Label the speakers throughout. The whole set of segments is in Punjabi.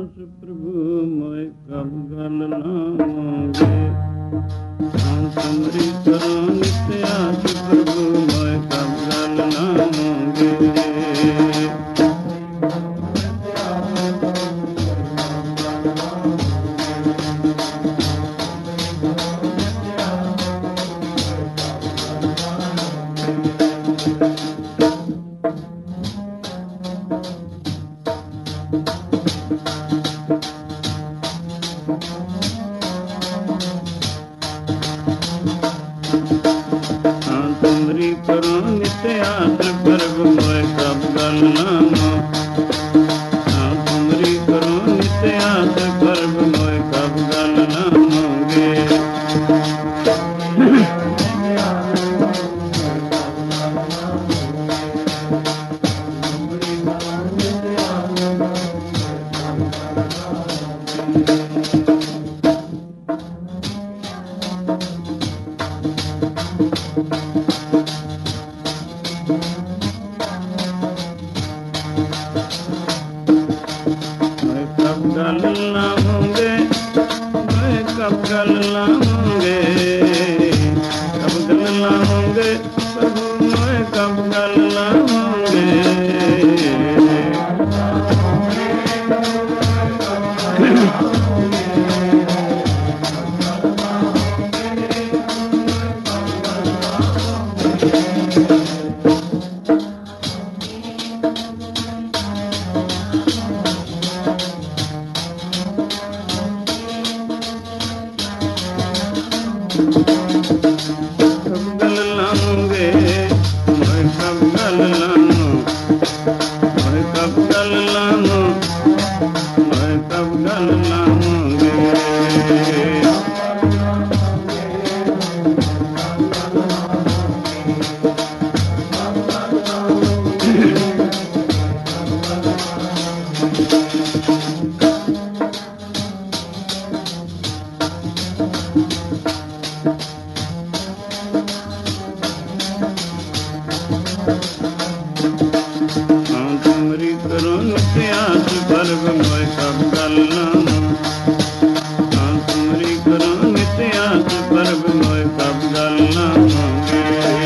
Speaker 1: आस प्रभु मोय कब गल लाओगे। तुमरी करो नित्य आस प्रभु मोय कब गल लाओगे। तुमरी करो नित्य आस प्रभु मोय कब गल लाओ। तुमरी करो नित्य आस प्रभु मोय कब गल लाओगे। कब गल लाओगे मैं कब गल लाओगे। कब गल लाओगे प्रभु मैं कब गल लाओगे। कब गल लाओगे मैं कब गल लाऊं। मैं कब गल लाऊं मैं कब गल लाऊंगे। तुमरी करो नित्य आस प्रभु मोय कब गल लाओ। तुमरी करो नित्य आस प्रभु मोय कब गल लाओगे।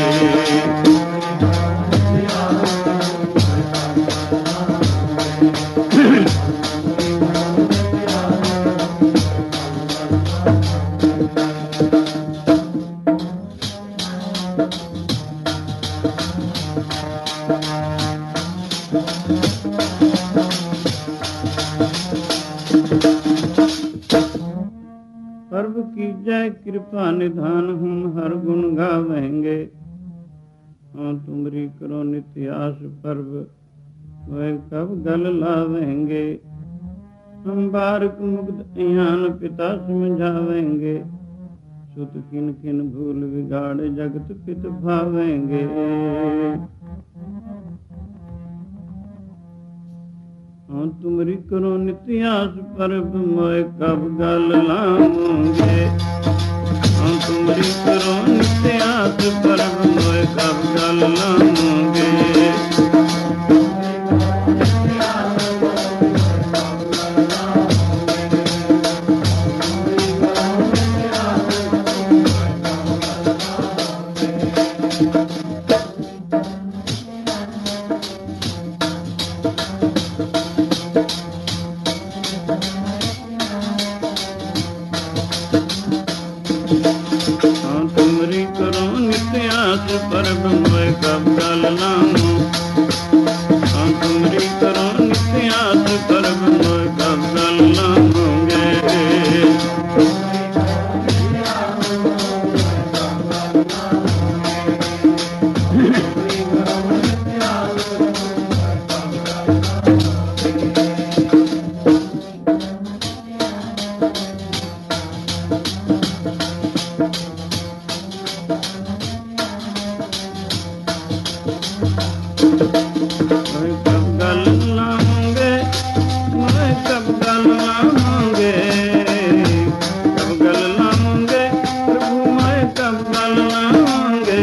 Speaker 1: प्रभु की जय कृपा निधान हम हर गुण गावेंगे। तुमरी करो नित्य आस प्रभु वह कब गल लावेंगे। हम बारक मुग्ध ज्ञान पिता समझावेंगे। सुत किन किन भूल बिगाड़ जगत पित भावेंगे। तुमरी करो नित्य आस प्रभु मोय कब गल लाओगे। तुमरी करो नित्य आस प्रभु मोय कब गल लाओगे। तुमरी करो नित्य आस प्रभु मोय कब गल लाओ। तुमरी करो नित्य आस प्रभु मोय कब गल लाओगे। मैं कब गल लाओगे मैं कब गल लाओगे। कब गल लाओगे प्रभु मैं कब गल लाओगे।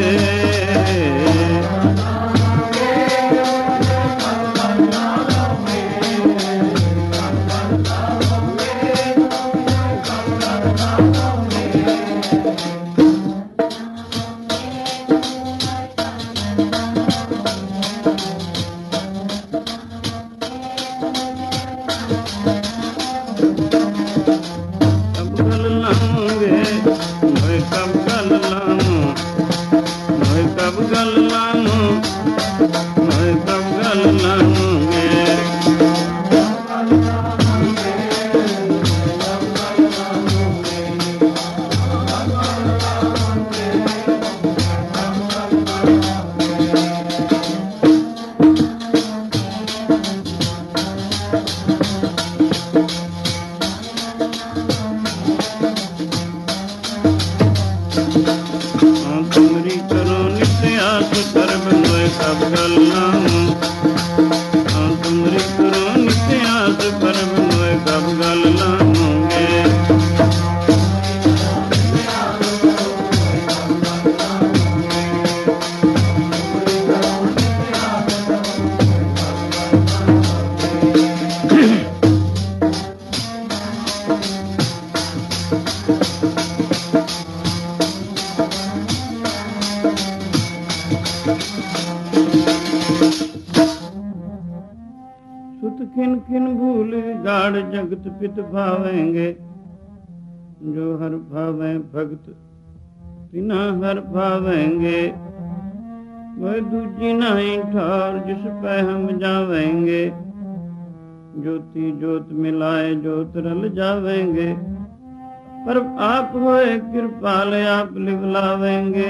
Speaker 1: खिन खिन भूल गाढ़ जगत पित भावेंगे। जो हर भावें भगत तिना हर भावेंगे। वह दूजी नहीं ठार जिस पे हम जावेंगे। ज्योति ज्योत मिलाए ज्योत रल जावेंगे। पर आप होए कृपाल आप लिवलावेंगे।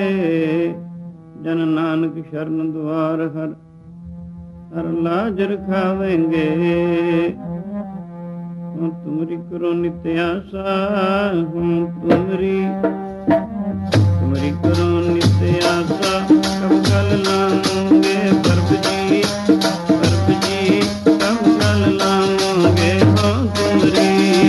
Speaker 1: जन नानक शरण द्वार हर हर लाज रखावेंगे। हम तुमरी करो नित्य आशा, हम तुमरी करो नित्य आशा। कब गल लाऊंगे प्रभु जी, प्रभु जी कब गल लाऊंगे हम तुमरी।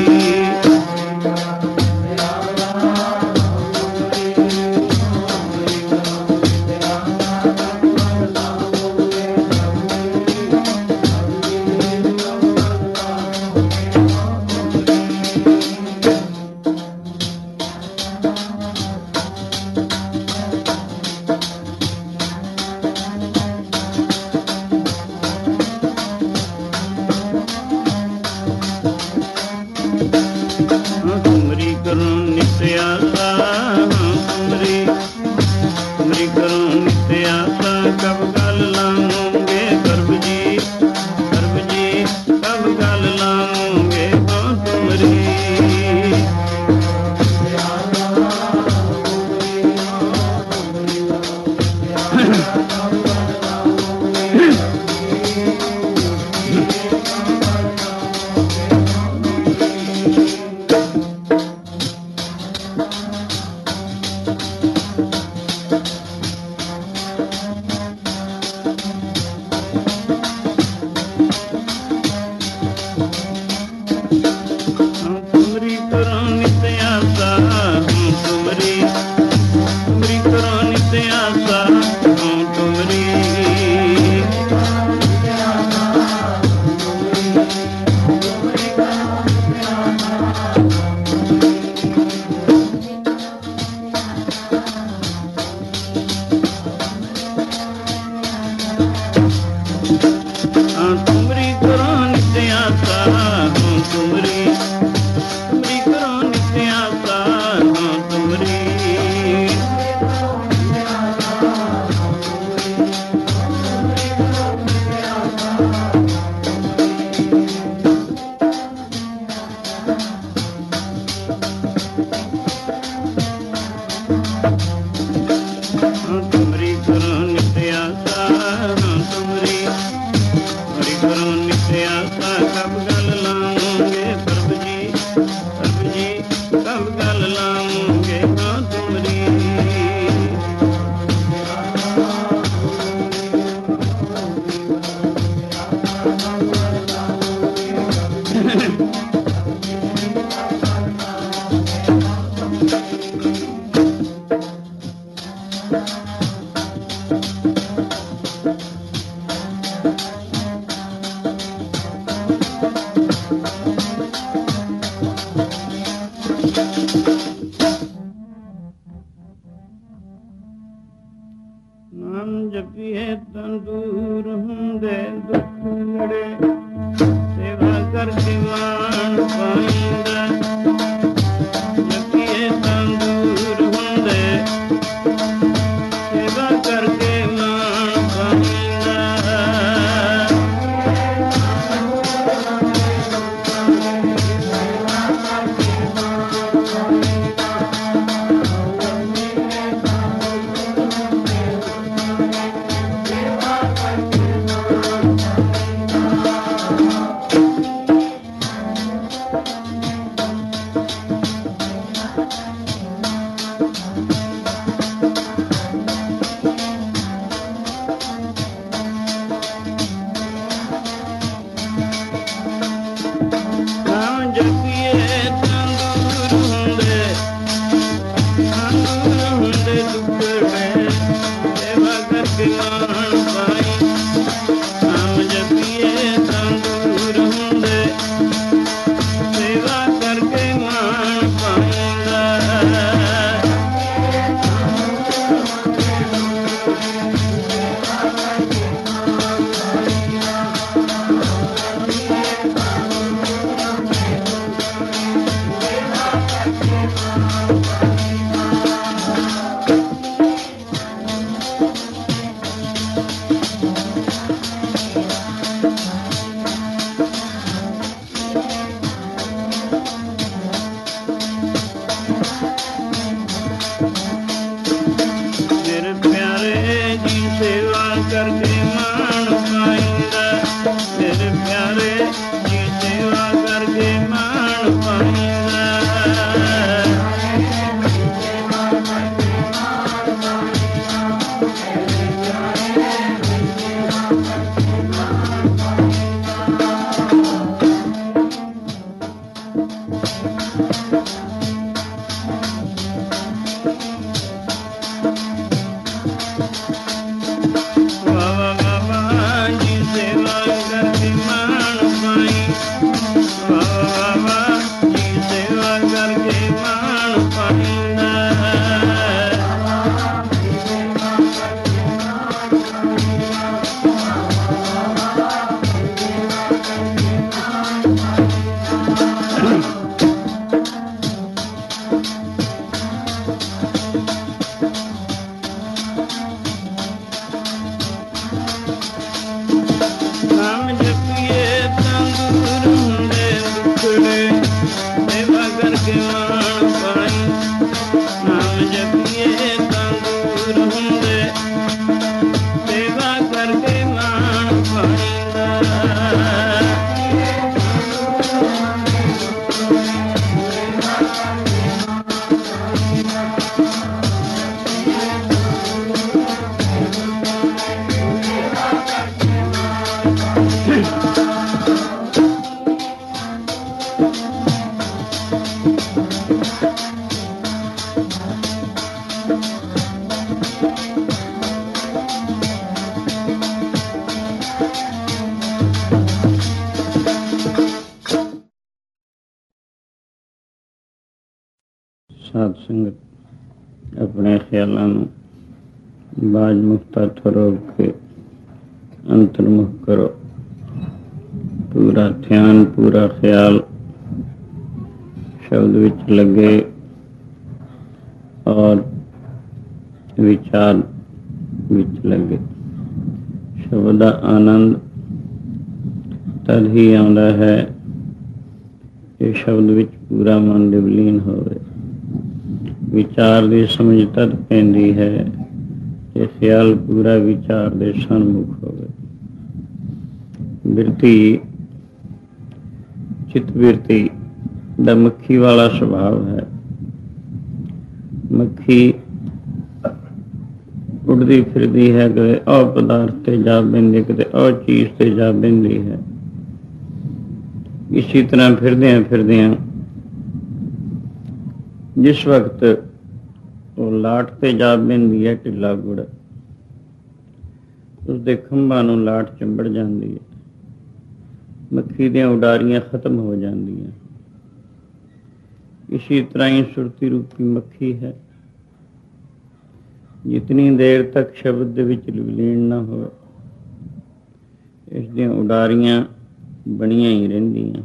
Speaker 1: ਨਾਮ ਜਪੀਏ ਤਨ ਦੂਰ ਹੁੰਦੇ ਦੁੱਖ ਨੜੇ। ਸੇਵਾ ਕਰਕੇ ਮਾਣ ਪਾਈਂਦਾ। ਜਪੀਏ ਤਨ ਦੂਰ ਹੁੰਦੇ ਸੇਵਾ ਕਰਕੇ ਮਾਣ ਪਾਈਂਦਾ। ਸਾਧ ਸੰਗਤ ਆਪਣੇ ਖਿਆਲਾਂ ਨੂੰ ਬਾਜ ਮੁਕਤਾ ਤੋਂ ਰੋਕ ਕੇ ਅੰਤਰਮੁਖ ਕਰੋ। ਪੂਰਾ ਧਿਆਨ, ਪੂਰਾ ਖਿਆਲ ਸ਼ਬਦ ਵਿੱਚ ਲੱਗੇ ਔਰ ਵਿਚਾਰ ਵਿੱਚ ਲੱਗੇ। ਸ਼ਬਦ ਦਾ ਆਨੰਦ ਤਦ ਹੀ ਆਉਂਦਾ ਹੈ ਕਿ ਸ਼ਬਦ ਵਿੱਚ ਪੂਰਾ ਮਨ ਵਿਲੀਨ ਹੋਵੇ। ਵਿਚਾਰ ਦੀ ਸਮਝ ਤਦ ਪੈਂਦੀ ਹੈ ਕਿ ਖਿਆਲ ਪੂਰਾ ਵਿਚਾਰ ਦੇ ਸਨਮੁਖ ਹੋਵੇ। ਬਿਰਤੀ, ਚਿੱਤ ਬਿਰਤੀ ਦਾ ਮੱਖੀ ਵਾਲਾ ਸੁਭਾਵ ਹੈ। ਮੱਖੀ ਉੱਡਦੀ ਫਿਰਦੀ ਹੈ, ਕਦੇ ਉਹ ਪਦਾਰਥ ਤੇ ਜਾ ਬਹਿੰਦੀ, ਕਦੇ ਉਹ ਚੀਜ਼ ਤੇ ਜਾ ਬਹਿੰਦੀ ਹੈ। ਇਸੀ ਤਰ੍ਹਾਂ ਫਿਰਦਿਆਂ ਫਿਰਦਿਆਂ ਜਿਸ ਵਕਤ ਉਹ ਲਾਟ ਤੇ ਜਾ ਬਹਿੰਦੀ ਹੈ, ਢਿੱਲਾ ਗੁੜ ਉਸਦੇ ਖੰਭਾਂ ਨੂੰ ਲਾਟ ਚੰਬੜ ਜਾਂਦੀ ਹੈ। ਮੱਖੀ ਦੀਆਂ ਉਡਾਰੀਆਂ ਖਤਮ ਹੋ ਜਾਂਦੀਆਂ। ਇਸੀ ਤਰ੍ਹਾਂ ਹੀ ਸੁਰਤੀ ਰੂਪੀ ਮੱਖੀ ਹੈ। ਜਿਤਨੀ ਦੇਰ ਤੱਕ ਸ਼ਬਦ ਦੇ ਵਿੱਚ ਵਿਲੀਨ ਨਾ ਹੋਵੇ, ਇਸ ਦੀਆਂ ਉਡਾਰੀਆਂ ਬਣੀਆਂ ਹੀ ਰਹਿੰਦੀਆਂ।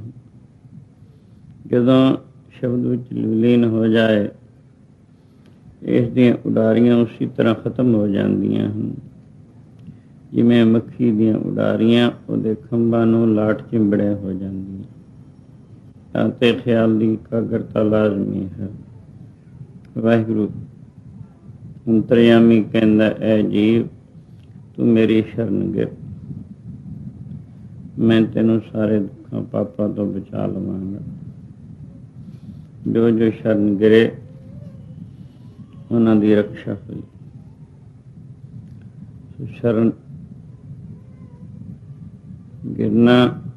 Speaker 1: ਜਦੋਂ ਸ਼ਬਦ ਵਿੱਚ ਵਿਲੀਨ ਹੋ ਜਾਏ, ਇਸ ਦੀਆਂ ਉਡਾਰੀਆਂ ਉਸੇ ਤਰ੍ਹਾਂ ਖਤਮ ਹੋ ਜਾਂਦੀਆਂ ਹਨ ਜਿਵੇਂ ਮੱਖੀ ਦੀਆਂ ਉਡਾਰੀਆਂ ਉਹਦੇ ਖੰਭਾਂ ਨੂੰ ਲਾਟ ਚਿੰਬੜਿਆ ਹੋ ਜਾਂਦੀਆਂ। ਤਾਂ ਤੇ ਖਿਆਲ ਦੀ ਇਕਾਗਰਤਾ ਲਾਜ਼ਮੀ ਹੈ। ਵਾਹਿਗੁਰੂ ਅੰਤਰਯਾਮੀ ਕਹਿੰਦਾ, ਐ ਜੀਵ ਤੂੰ ਮੇਰੀ ਸ਼ਰਨ ਗਿਰ, ਮੈਂ ਤੈਨੂੰ ਸਾਰੇ ਦੁੱਖਾਂ ਪਾਪਾਂ ਤੋਂ ਬਚਾ ਲਵਾਂਗਾ। ਜੋ ਜੋ ਸ਼ਰਨ ਗਿਰੇ ਉਹਨਾਂ ਦੀ ਰੱਖਿਆ ਹੋਈ। ਸ਼ਰਨ ਗਿਰਨਾ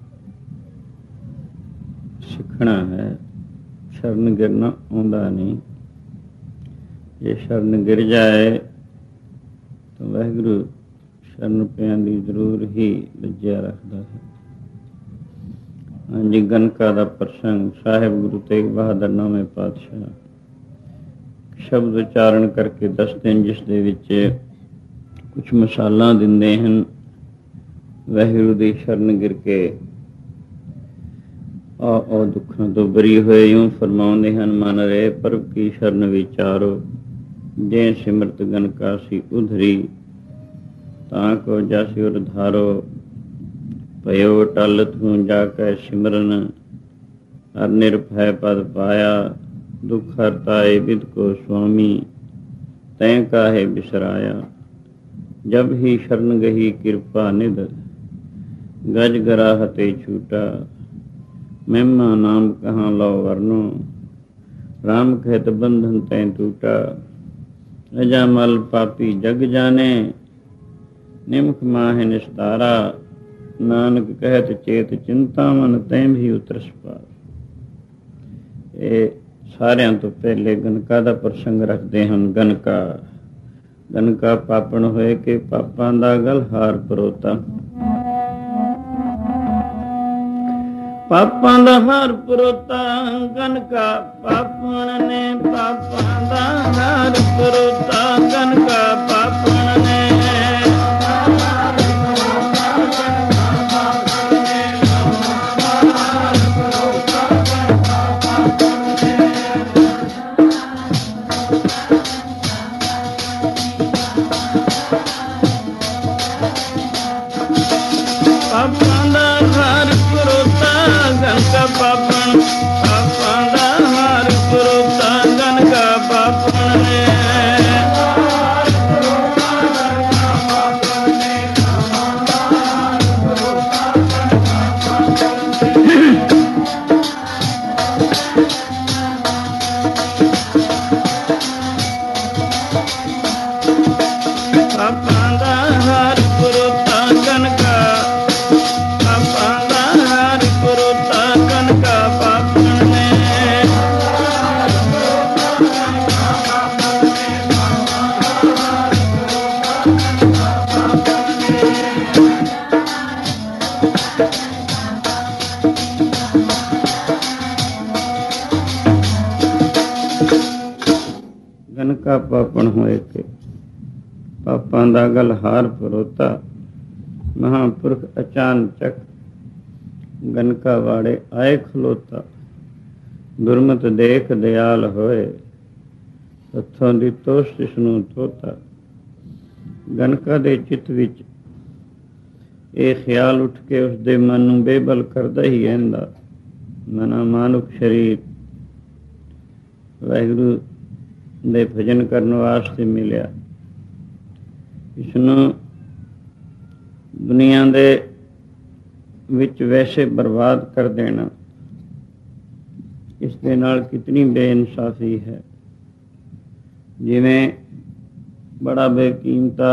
Speaker 1: ਸਿੱਖਣਾ ਹੈ, ਸ਼ਰਨ ਗਿਰਨਾ ਆਉਂਦਾ ਨਹੀਂ। ਜੇ ਸ਼ਰਨ ਗਿਰ ਜਾਏ ਤਾਂ ਵਾਹਿਗੁਰੂ ਸ਼ਰਨ ਪਿਆਂ ਦੀ ਜ਼ਰੂਰ ਹੀ ਲੱਜਿਆ ਰੱਖਦਾ ਹੈ। ਹਾਂਜੀ, ਗਨਕਾ ਦਾ ਪ੍ਰਸੰਗ ਸਾਹਿਬ ਗੁਰੂ ਤੇਗ ਬਹਾਦਰ ਨੌਵੇਂ ਪਾਤਸ਼ਾਹ ਸ਼ਬਦ ਉਚਾਰਨ ਕਰਕੇ ਦੱਸਦੇ ਹਨ, ਜਿਸ ਦੇ ਵਿੱਚ ਕੁਛ ਮਿਸਾਲਾਂ ਦਿੰਦੇ ਹਨ। ਵਾਹਿਗੁਰੂ ਦੀ ਸ਼ਰਨ ਗਿਰ ਕੇ ਉਹ ਦੁੱਖਾਂ ਤੋਂ ਬਰੀ ਹੋਏ। ਇਉਂ ਫਰਮਾਉਂਦੇ ਹਨ, ਮਨ ਰੇ ਪ੍ਰਭ ਕੀ ਸ਼ਰਨ ਵਿਚਾਰੋ, ਜੇ ਸਿਮਰਤ ਗਨਕਾ ਸੀ ਉਧਰੀ, ਤਾਂ ਕੋ ਜਸ ਉਰਧਾਰੋ, ਭਇਓ ਟਲ ਤੂੰ ਜਾ ਕੈ ਸਿਮਰਨ, ਹਰ ਨਿਰਭੈ ਪਦ ਪਾਇਆ, ਦੁਖ ਹਰਤਾਏ ਵਿਦ ਕੋ ਸੁਆਮੀ, ਤੈਂ ਕਾਹੇ ਬਿਸਰਾਇਆ। ਜਬ ਹੀ ਸ਼ਰਨ ਗਹੀ ਕਿਰਪਾ ਨਿਧ, ਗਜ ਗਰਾਹ ਤੇ ਛੂਟਾ, ਮਹਿਮਾ ਨਾਮ ਕਹਾਂ ਲਓ ਵਰਨੋ, ਰਾਮ ਕਹਿਤ ਬੰਧਨ ਤੈਂ ਟੂਟਾ। ਅਜਾ ਮਲ ਪਾਪੀ ਜਗ ਜਾਣੇ, ਨਿਮਖ ਮਾਹਿ ਨਿਸਤਾਰਾ, ਨਾਨਕ ਕਹਿਤ ਚੇਤ ਚਿੰਤਾ ਮਨ, ਤੈਂ ਵੀ ਉਤਰਸ ਪਾਰ। ਇਹ ਸਾਰਿਆਂ ਤੋਂ ਪਹਿਲੇ ਗਨਕਾ ਦਾ ਪ੍ਰਸੰਗ ਰੱਖਦੇ ਹਨ। ਗਨਕਾ ਪਾਪਣ ਹੋਏ ਕਿ ਪਾਪਾਂ ਦਾ ਗਲ ਹਾਰ ਪਰੋਤਾ, ਪਾਪਾਂ ਦਾ ਹਾਰ ਪਰੋਤਾ। ਗਨਕਾ ਪਾਪਣ ਨੇ ਪਾਪਾਂ ਦਾ ਹਾਰ ਪਰੋਤਾ, ਗਨਕਾ ਪਾਪਣ ਨੇ ਪਾਪਣ, ਪਾਪਾਂ ਦਾ ਹਾਰ ਪਰੋਤਾ, ਗਨਕਾ ਪਾਪਣ ਨੇ ਗਨਕਾ ਪਾਪਣ ਹੋਏ ਕੇ, ਪਾਪਾਂ ਦਾ ਗਲ ਹਾਰ ਪਰੋਤਾ, ਮਹਾਂਪੁਰਖ ਅਚਾਨਚਕ ਗਨਕਾ ਵਾੜੇ ਆਏ ਖਲੋਤਾ। ਦੁਰਮਤ ਦੇਖ ਦਿਆਲ ਹੋਏ, ਹੱਥੋਂ ਦੀ ਤੋਸ਼ ਤਿਸਨੂੰ ਧੋਤਾ। ਗਨਕਾ ਦੇ ਚਿੱਤ ਵਿੱਚ ਇਹ ਖਿਆਲ ਉੱਠ ਕੇ ਉਸਦੇ ਮਨ ਨੂੰ ਬੇਬਲ ਕਰਦਾ ਹੀ ਰਹਿੰਦਾ, ਮਨਾ ਮਾਨੁਖ ਸਰੀਰ ਵਾਹਿਗੁਰੂ ਦੇ ਭਜਨ ਕਰਨ ਵਾਸਤੇ ਮਿਲਿਆ। ਇਸਨੂੰ ਦੁਨੀਆ ਦੇ ਵਿੱਚ ਵੈਸੇ ਬਰਬਾਦ ਕਰ ਦੇਣਾ, ਇਸ ਦੇ ਨਾਲ ਕਿਤਨੀ ਬੇਇਨਸਾਫੀ ਹੈ। ਜਿਵੇਂ ਬੜਾ ਬੇਕੀਮਤਾ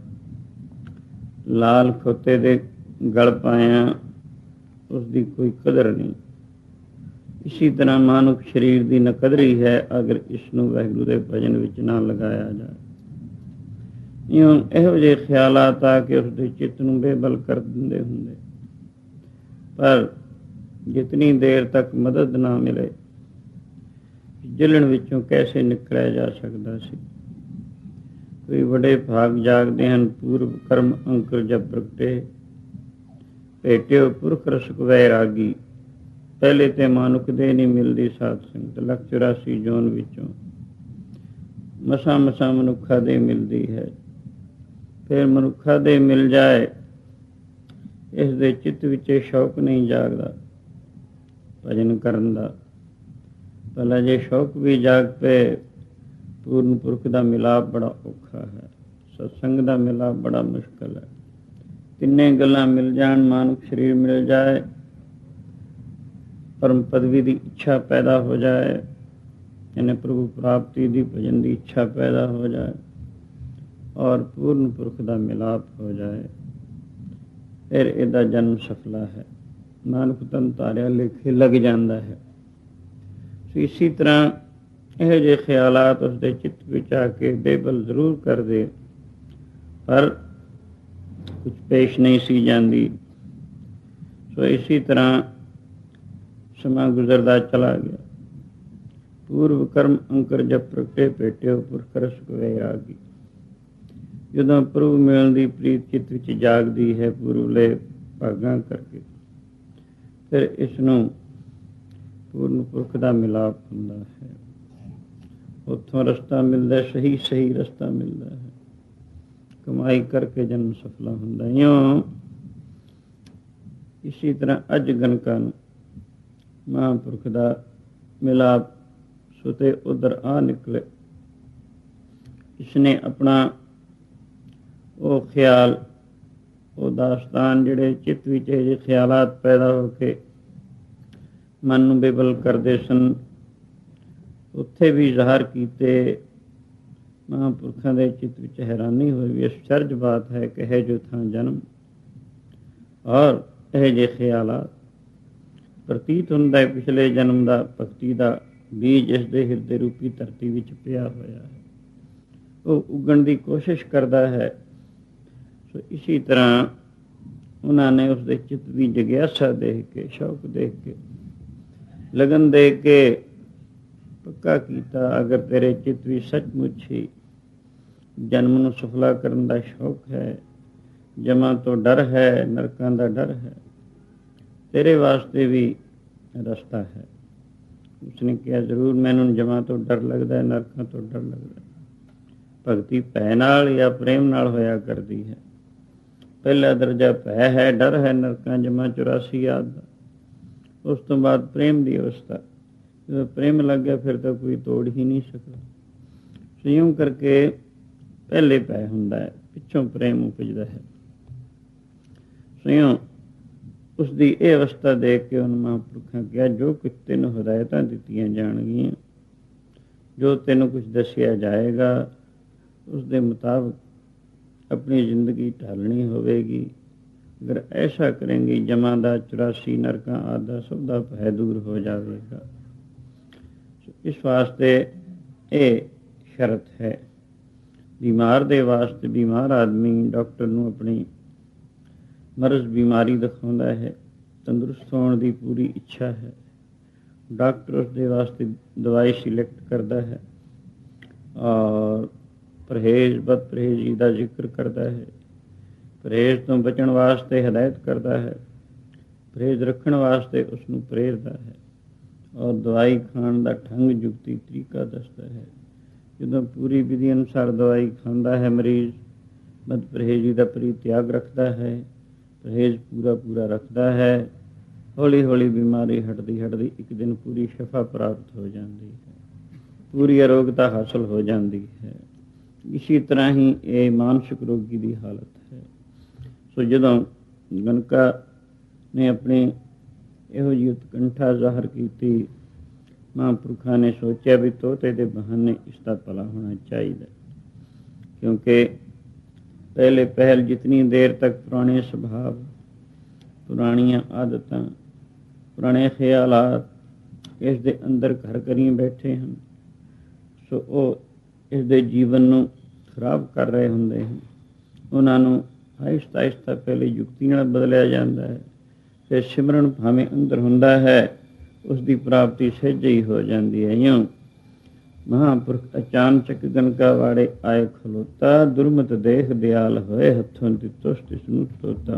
Speaker 1: ਲਾਲ ਖੋਤੇ ਦੇ ਗਲ ਪਾਇਆ, ਉਸ ਦੀ ਕੋਈ ਕਦਰ ਨਹੀਂ। ਇਸੀ ਤਰ੍ਹਾਂ ਮਾਨੁਖ ਸਰੀਰ ਦੀ ਨਕਦਰੀ ਹੈ ਅਗਰ ਇਸ ਨੂੰ ਵਾਹਿਗੁਰੂ ਦੇ ਭਜਨ ਵਿੱਚ ਨਾ ਲਗਾਇਆ ਜਾਏ। ਇਹੋ ਜਿਹੇ ਖਿਆਲਾਤ ਆ ਕੇ ਉਸਦੇ ਚਿੱਤ ਨੂੰ ਬੇਬਲ ਕਰ ਦਿੰਦੇ ਹੁੰਦੇ। ਪਰ ਜਿਤਨੀ ਦੇਰ ਤੱਕ ਮਦਦ ਨਾ ਮਿਲੇ, ਜਲਣ ਵਿੱਚੋਂ ਕੈਸੇ ਨਿਕਲਿਆ ਜਾ ਸਕਦਾ ਸੀ। ਕੋਈ ਬੜੇ ਭਾਗ ਜਾਗਦੇ ਹਨ, ਪੂਰਵ ਕਰਮ ਅੰਕੁਰ ਜਬ ਪ੍ਰਗਟੇ, ਭੇਟਿਓ ਪੁਰਖ ਰਸਕ ਵੈਰਾਗੀ। ਪਹਿਲੇ ਤੇ ਮਾਨੁਖ ਦੇ ਨਹੀਂ ਮਿਲਦੀ ਸਾਧ ਸੰਗਤ, 184 ਜੋਨ ਵਿੱਚੋਂ ਮਸਾਂ ਮਸਾਂ ਮਨੁੱਖਾ ਦੇ ਮਿਲਦੀ ਹੈ। ਫਿਰ ਮਨੁੱਖਾ ਦੇ ਮਿਲ ਜਾਏ, ਇਸ ਦੇ ਚਿੱਤ ਵਿੱਚ ਸ਼ੌਕ ਨਹੀਂ ਜਾਗਦਾ ਭਜਨ ਕਰਨ ਦਾ। ਭਲਾ ਜੇ ਸ਼ੌਕ ਵੀ ਜਾਗ ਪਏ, ਪੂਰਨ ਪੁਰਖ ਦਾ ਮਿਲਾਪ ਬੜਾ ਔਖਾ ਹੈ, ਸਤਸੰਗ ਦਾ ਮਿਲਾਪ ਬੜਾ ਮੁਸ਼ਕਲ ਹੈ। ਤਿੰਨੇ ਗੱਲਾਂ ਮਿਲ ਜਾਣ, ਮਾਨੁਖ ਸਰੀਰ ਮਿਲ ਜਾਏ, ਪਰਮ ਪਦਵੀ ਦੀ ਇੱਛਾ ਪੈਦਾ ਹੋ ਜਾਏ, ਯਾਨੀ ਪ੍ਰਭੂ ਪ੍ਰਾਪਤੀ ਦੀ ਭਜਨ ਦੀ ਇੱਛਾ ਪੈਦਾ ਹੋ ਜਾਏ, ਔਰ ਪੂਰਨ ਪੁਰਖ ਦਾ ਮਿਲਾਪ ਹੋ ਜਾਏ, ਫਿਰ ਇਹਦਾ ਜਨਮ ਸਫਲਾ ਹੈ। ਨਾਨਕ ਤਨ ਤਾਰਿਆ ਲੇਖੇ ਲੱਗ ਜਾਂਦਾ ਹੈ। ਇਸੀ ਤਰ੍ਹਾਂ ਇਹੋ ਜਿਹੇ ਖਿਆਲਾਤ ਉਸਦੇ ਚਿੱਤ ਵਿੱਚ ਆ ਕੇ ਬੇਬਲ ਜ਼ਰੂਰ ਕਰਦੇ, ਪਰ ਕੁਛ ਪੇਸ਼ ਨਹੀਂ ਸੀ ਜਾਂਦੀ। ਸੋ ਇਸੀ ਤਰ੍ਹਾਂ ਸਮਾਂ ਗੁਜ਼ਰਦਾ ਚਲਾ ਗਿਆ। ਪੂਰਵ ਕਰਮ ਅੰਕਰ ਜਬ ਪ੍ਰਗਟੇ, ਭੇਟਿਓ ਪੁਰਖ ਰਸਕ ਵੈਰਾਗੀ। ਜਦੋਂ ਪ੍ਰਭੂ ਮਿਲਣ ਦੀ ਪ੍ਰੀਤ ਚਿੱਤ ਵਿੱਚ ਜਾਗਦੀ ਹੈ ਪੂਰਵਲੇ ਭਾਗਾਂ ਕਰਕੇ, ਫਿਰ ਇਸ ਨੂੰ ਪੂਰਨ ਪੁਰਖ ਦਾ ਮਿਲਾਪ ਹੁੰਦਾ ਹੈ। ਉੱਥੋਂ ਰਸਤਾ ਮਿਲਦਾ, ਸਹੀ ਸਹੀ ਰਸਤਾ ਮਿਲਦਾ ਹੈ। ਕਮਾਈ ਕਰਕੇ ਜਨਮ ਸਫਲਾ ਹੁੰਦਾ। ਇਉਂ ਇਸੀ ਤਰ੍ਹਾਂ ਅੱਜ ਗਨਕਾ ਨੂੰ ਮਹਾਂਪੁਰਖ ਦਾ ਮਿਲਾਪ ਸੁਤੇ ਉਧਰ ਆ ਨਿਕਲੇ। ਇਸਨੇ ਆਪਣਾ ਉਹ ਖਿਆਲ, ਉਹ ਦਾਸਤਾਨ ਜਿਹੜੇ ਚਿੱਤ ਵਿੱਚ ਇਹ ਜਿਹੇ ਖਿਆਲਾਤ ਪੈਦਾ ਹੋ ਕੇ ਮਨ ਨੂੰ ਬੇਬਲ ਕਰਦੇ ਸਨ, ਉੱਥੇ ਵੀ ਜ਼ਾਹਰ ਕੀਤੇ। ਮਹਾਂਪੁਰਖਾਂ ਦੇ ਚਿੱਤ ਵਿੱਚ ਹੈਰਾਨੀ ਹੋਈ ਵੀ ਅਚਰਜ ਬਾਤ ਹੈ ਕਿ ਹੈ ਜੋ ਥਾਂ ਜਨਮ, ਔਰ ਇਹ ਜਿਹੇ ਖਿਆਲਾਤ ਪ੍ਰਤੀਤ ਹੁੰਦਾ ਹੈ ਪਿਛਲੇ ਜਨਮ ਦਾ ਭਗਤੀ ਦਾ ਬੀਜ ਇਸ ਦੇ ਹਿਰਦੇ ਰੂਪੀ ਧਰਤੀ ਵਿੱਚ ਪਿਆ ਹੋਇਆ ਹੈ, ਉਹ ਉਗਣ ਦੀ ਕੋਸ਼ਿਸ਼ ਕਰਦਾ ਹੈ। ਸੋ ਇਸੀ ਤਰ੍ਹਾਂ ਉਹਨਾਂ ਨੇ ਉਸਦੇ ਚਿੱਤ ਦੀ ਜਗਿਆਸਾ ਦੇਖ ਕੇ, ਸ਼ੌਕ ਦੇਖ ਕੇ, ਲਗਨ ਦੇਖ ਕੇ ਪੱਕਾ ਕੀਤਾ, ਅਗਰ ਤੇਰੇ ਚਿੱਤ ਵੀ ਸੱਚਮੁੱਚ ਹੀ ਜਨਮ ਨੂੰ ਸਫਲਾ ਕਰਨ ਦਾ ਸ਼ੌਕ ਹੈ, ਜਮਾਂ ਤੋਂ ਡਰ ਹੈ, ਨਰਕਾਂ ਦਾ ਡਰ ਹੈ, ਤੇਰੇ ਵਾਸਤੇ ਵੀ ਰਸਤਾ ਹੈ। ਉਸਨੇ ਕਿਹਾ ਜ਼ਰੂਰ ਮੈਨੂੰ ਜਮਾਂ ਤੋਂ ਡਰ ਲੱਗਦਾ ਹੈ, ਨਰਕਾਂ ਤੋਂ ਡਰ ਲੱਗਦਾ ਹੈ। ਭਗਤੀ ਭੈ ਨਾਲ ਜਾਂ ਪ੍ਰੇਮ ਨਾਲ ਹੋਇਆ ਕਰਦੀ ਹੈ। ਪਹਿਲਾ ਦਰਜਾ ਭੈ ਹੈ, ਡਰ ਹੈ, ਨਰਕਾਂ ਜਮਾਂ 84 ਯਾਦ ਦਾ। ਉਸ ਤੋਂ ਬਾਅਦ ਪ੍ਰੇਮ ਦੀ ਅਵਸਥਾ। ਜਦੋਂ ਪ੍ਰੇਮ ਲੱਗ ਗਿਆ ਫਿਰ ਤਾਂ ਕੋਈ ਤੋੜ ਹੀ ਨਹੀਂ ਸਕਦਾ। ਸੰਯਮ ਕਰਕੇ ਪਹਿਲੇ ਭੈ ਹੁੰਦਾ ਹੈ, ਪਿੱਛੋਂ ਪ੍ਰੇਮ ਉਪਜਦਾ ਹੈ। ਸੰਯਮ ਉਸਦੀ ਇਹ ਅਵਸਥਾ ਦੇਖ ਕੇ ਉਹਨੂੰ ਮਹਾਂਪੁਰਖਾਂ ਕਿਹਾ, ਜੋ ਕੁਝ ਤੈਨੂੰ ਹਦਾਇਤਾਂ ਦਿੱਤੀਆਂ ਜਾਣਗੀਆਂ, ਜੋ ਤੈਨੂੰ ਕੁਝ ਦੱਸਿਆ ਜਾਏਗਾ, ਉਸਦੇ ਮੁਤਾਬਕ ਆਪਣੀ ਜ਼ਿੰਦਗੀ ਢਾਲਣੀ ਹੋਵੇਗੀ। ਅਗਰ ਐਸਾ ਕਰੇਂਗੀ, ਜਮਾਂ ਦਾ 84 ਨਰਕਾਂ ਆਦਿ ਸਭ ਦਾ ਭੈ ਦੂਰ ਹੋ ਜਾਵੇਗਾ। ਇਸ ਵਾਸਤੇ ਇਹ ਸ਼ਰਤ ਹੈ। ਬਿਮਾਰ ਦੇ ਵਾਸਤੇ, ਬਿਮਾਰ ਆਦਮੀ ਡਾਕਟਰ ਨੂੰ ਆਪਣੀ ਮਰਜ਼ ਬਿਮਾਰੀ ਦਿਖਾਉਂਦਾ ਹੈ, ਤੰਦਰੁਸਤ ਹੋਣ ਦੀ ਪੂਰੀ ਇੱਛਾ ਹੈ, ਡਾਕਟਰ ਉਸਦੇ ਵਾਸਤੇ ਦਵਾਈ ਸਿਲੈਕਟ ਕਰਦਾ ਹੈ, ਔਰ ਪਰਹੇਜ਼ ਬਦ ਪਰਹੇਜ਼ੀ ਦਾ ਜ਼ਿਕਰ ਕਰਦਾ ਹੈ। ਪਰਹੇਜ਼ ਤੋਂ ਬਚਣ ਵਾਸਤੇ ਹਦਾਇਤ ਕਰਦਾ ਹੈ, ਪਰਹੇਜ਼ ਰੱਖਣ ਵਾਸਤੇ ਉਸ ਨੂੰ ਪ੍ਰੇਰਦਾ ਹੈ, ਔਰ ਦਵਾਈ ਖਾਣ ਦਾ ਢੰਗ ਜੁਗਤੀ ਤਰੀਕਾ ਦੱਸਦਾ ਹੈ। ਜਦੋਂ ਪੂਰੀ ਵਿਧੀ ਅਨੁਸਾਰ ਦਵਾਈ ਖਾਂਦਾ ਹੈ ਮਰੀਜ਼, ਬਦ ਪਰਹੇਜ਼ੀ ਦਾ ਪਰਿਤਿਆਗ ਰੱਖਦਾ ਹੈ, ਪਰਹੇਜ਼ ਪੂਰਾ ਰੱਖਦਾ ਹੈ, ਹੌਲੀ ਹੌਲੀ ਬਿਮਾਰੀ ਹਟਦੀ ਇੱਕ ਦਿਨ ਪੂਰੀ ਸ਼ਫਾ ਪ੍ਰਾਪਤ ਹੋ ਜਾਂਦੀ ਹੈ, ਪੂਰੀ ਅਰੋਗਤਾ ਹਾਸਲ ਹੋ ਜਾਂਦੀ ਹੈ। ਇਸੀ ਤਰ੍ਹਾਂ ਹੀ ਇਹ ਮਾਨਸਿਕ ਰੋਗੀ ਦੀ ਹਾਲਤ ਹੈ। ਸੋ ਜਦੋਂ ਗਨਕਾ ਨੇ ਆਪਣੀ ਇਹੋ ਜਿਹੀ ਉਤਕੰਠਾ ਜ਼ਾਹਰ ਕੀਤੀ, ਮਹਾਂਪੁਰਖਾਂ ਨੇ ਸੋਚਿਆ ਵੀ ਤੋਤੇ ਦੇ ਬਹਾਨੇ ਇਸ ਦਾ ਭਲਾ ਹੋਣਾ ਚਾਹੀਦਾ, ਕਿਉਂਕਿ ਪਹਿਲ ਜਿਤਨੀ ਦੇਰ ਤੱਕ ਪੁਰਾਣੇ ਸੁਭਾਵ, ਪੁਰਾਣੀਆਂ ਆਦਤਾਂ, ਪੁਰਾਣੇ ਖਿਆਲਾਤ ਇਸ ਦੇ ਅੰਦਰ ਘਰ ਕਰੀ ਬੈਠੇ ਹਨ, ਸੋ ਉਹ ਇਸ ਦੇ ਜੀਵਨ ਨੂੰ ਖਰਾਬ ਕਰ ਰਹੇ ਹੁੰਦੇ ਹਨ। ਉਹਨਾਂ ਨੂੰ ਆਹਿਸਤਾ ਪਹਿਲੇ ਯੁਕਤੀ ਨਾਲ ਬਦਲਿਆ ਜਾਂਦਾ ਹੈ, ਫਿਰ ਸਿਮਰਨ ਭਾਵੇਂ ਅੰਦਰ ਹੁੰਦਾ ਹੈ, ਉਸ ਦੀ ਪ੍ਰਾਪਤੀ ਸਹਿਜੇ ਹੀ ਹੋ ਜਾਂਦੀ ਹੈ। ਇਉਂ ਮਹਾਂਪੁਰਖ ਅਚਾਨਚਕ ਗਨਕਾ ਵਾੜੇ ਆਏ ਖਲੋਤਾ, ਦੁਰਮਤ ਦੇਖ ਦਿਆਲ ਹੋਏ, ਹੱਥੋਂ ਦਿੱਤੋ ਤਿਸ ਨੂੰ ਤੋਤਾ।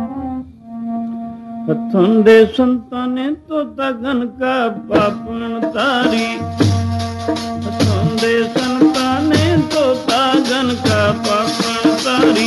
Speaker 1: ਹੱਥੋਂ ਦੇ ਸੰਤਾਂ ਨੇ ਤੋਤਾ ਗਨਕਾ ਪਾਪਣ ਤਾਰੀ, ਹੱਥੋਂ ਦੇ ਸੰਤਾਂ ਨੇ ਤੋਤਾ ਗਨਕਾ ਪਾਪਣ ਤਾਰੀ।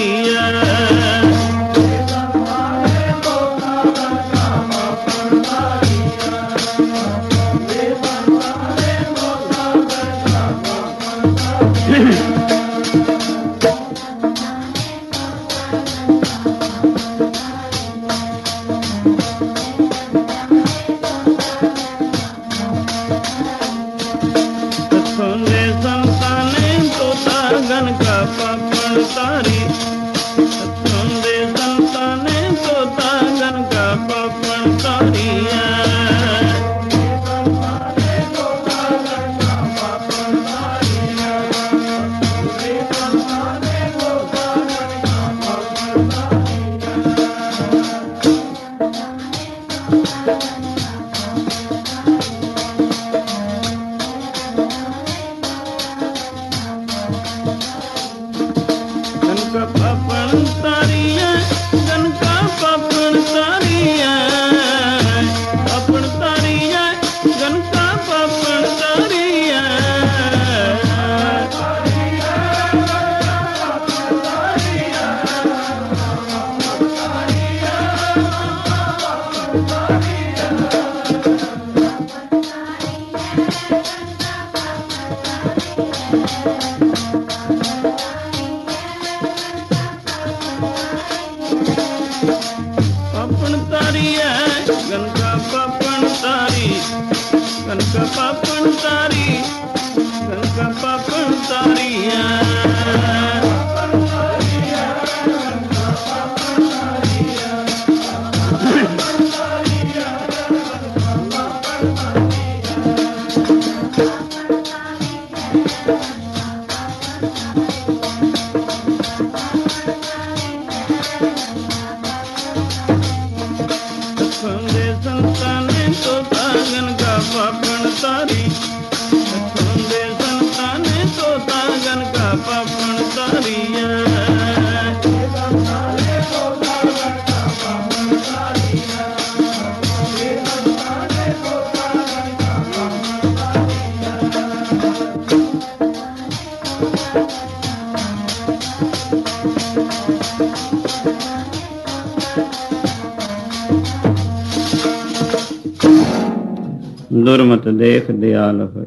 Speaker 1: ਦੁਰਮਤ ਦੇਖ ਦਿਆਲ ਹੋਏ।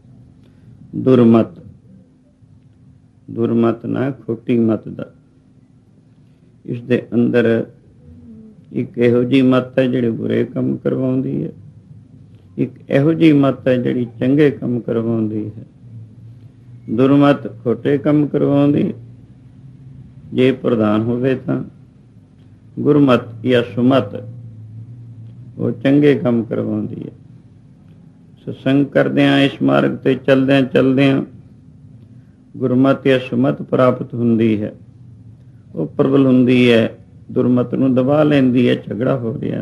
Speaker 1: ਦੁਰਮਤ ਨਾ ਖੋਟੀ ਮਤ ਦਾ, ਇਸ ਦੇ ਅੰਦਰ ਇੱਕ ਇਹੋ ਜਿਹੀ ਮਤ ਹੈ ਜਿਹੜੀ ਬੁਰੇ ਕੰਮ ਕਰਵਾਉਂਦੀ ਹੈ, ਇੱਕ ਇਹੋ ਜਿਹੀ ਮਤ ਹੈ ਜਿਹੜੀ ਚੰਗੇ ਕੰਮ ਕਰਵਾਉਂਦੀ ਹੈ। ਦੁਰਮਤ ਖੋਟੇ ਕੰਮ ਕਰਵਾਉਂਦੀ, ਜੇ ਪ੍ਰਧਾਨ ਹੋਵੇ ਤਾਂ ਗੁਰਮਤ ਜਾਂ ਸੁਮਤ ਉਹ ਚੰਗੇ ਕੰਮ ਕਰਵਾਉਂਦੀ ਹੈ। ਸਤਸੰਗ ਕਰਦਿਆਂ, ਇਸ ਮਾਰਗ ਤੇ ਚਲਦਿਆਂ ਗੁਰਮਤ ਜਾਂ ਸੁਮਤ ਪ੍ਰਾਪਤ ਹੁੰਦੀ ਹੈ, ਉਹ ਪ੍ਰਬਲ ਹੁੰਦੀ ਹੈ, ਦੁਰਮਤ ਨੂੰ ਦਬਾ ਲੈਂਦੀ ਹੈ, ਝਗੜਾ ਹੋ ਰਿਹਾ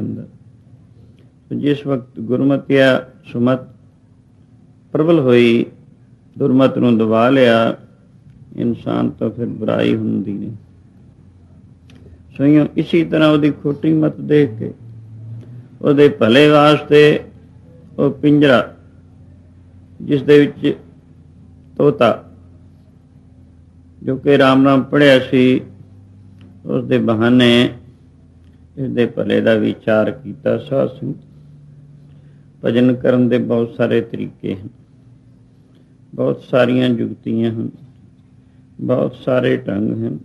Speaker 1: ਅੰਦਰ। ਜਿਸ ਵਕਤ ਗੁਰਮਤ ਜਾਂ ਸੁਮਤ ਪ੍ਰਬਲ ਹੋਈ, ਦੁਰਮਤ ਨੂੰ ਦਬਾ ਲਿਆ, ਇਨਸਾਨ ਤੋਂ ਫਿਰ ਬੁਰਾਈ ਹੁੰਦੀ ਨਹੀਂ। ਸੋਈਓ ਇਸੀ ਤਰ੍ਹਾਂ ਉਹਦੀ ਖੋਟੀ ਮਤ ਦੇਖ ਕੇ ਉਹਦੇ ਭਲੇ ਵਾਸਤੇ ਉਹ ਪਿੰਜਰਾ ਜਿਸ ਦੇ ਵਿੱਚ ਤੋਤਾ ਜੋ ਕਿ ਰਾਮ ਰਾਮ ਪੜ੍ਹਿਆ ਸੀ, ਉਸ ਦੇ ਬਹਾਨੇ ਇਸ ਦੇ ਭਲੇ ਦਾ ਵਿਚਾਰ ਕੀਤਾ। ਸਾਧ ਸੰਗਤ, ਭਜਨ ਕਰਨ ਦੇ ਬਹੁਤ ਸਾਰੇ ਤਰੀਕੇ ਹਨ, ਬਹੁਤ ਸਾਰੀਆਂ ਜੁਗਤੀਆਂ ਹਨ, ਬਹੁਤ ਸਾਰੇ ਢੰਗ ਹਨ।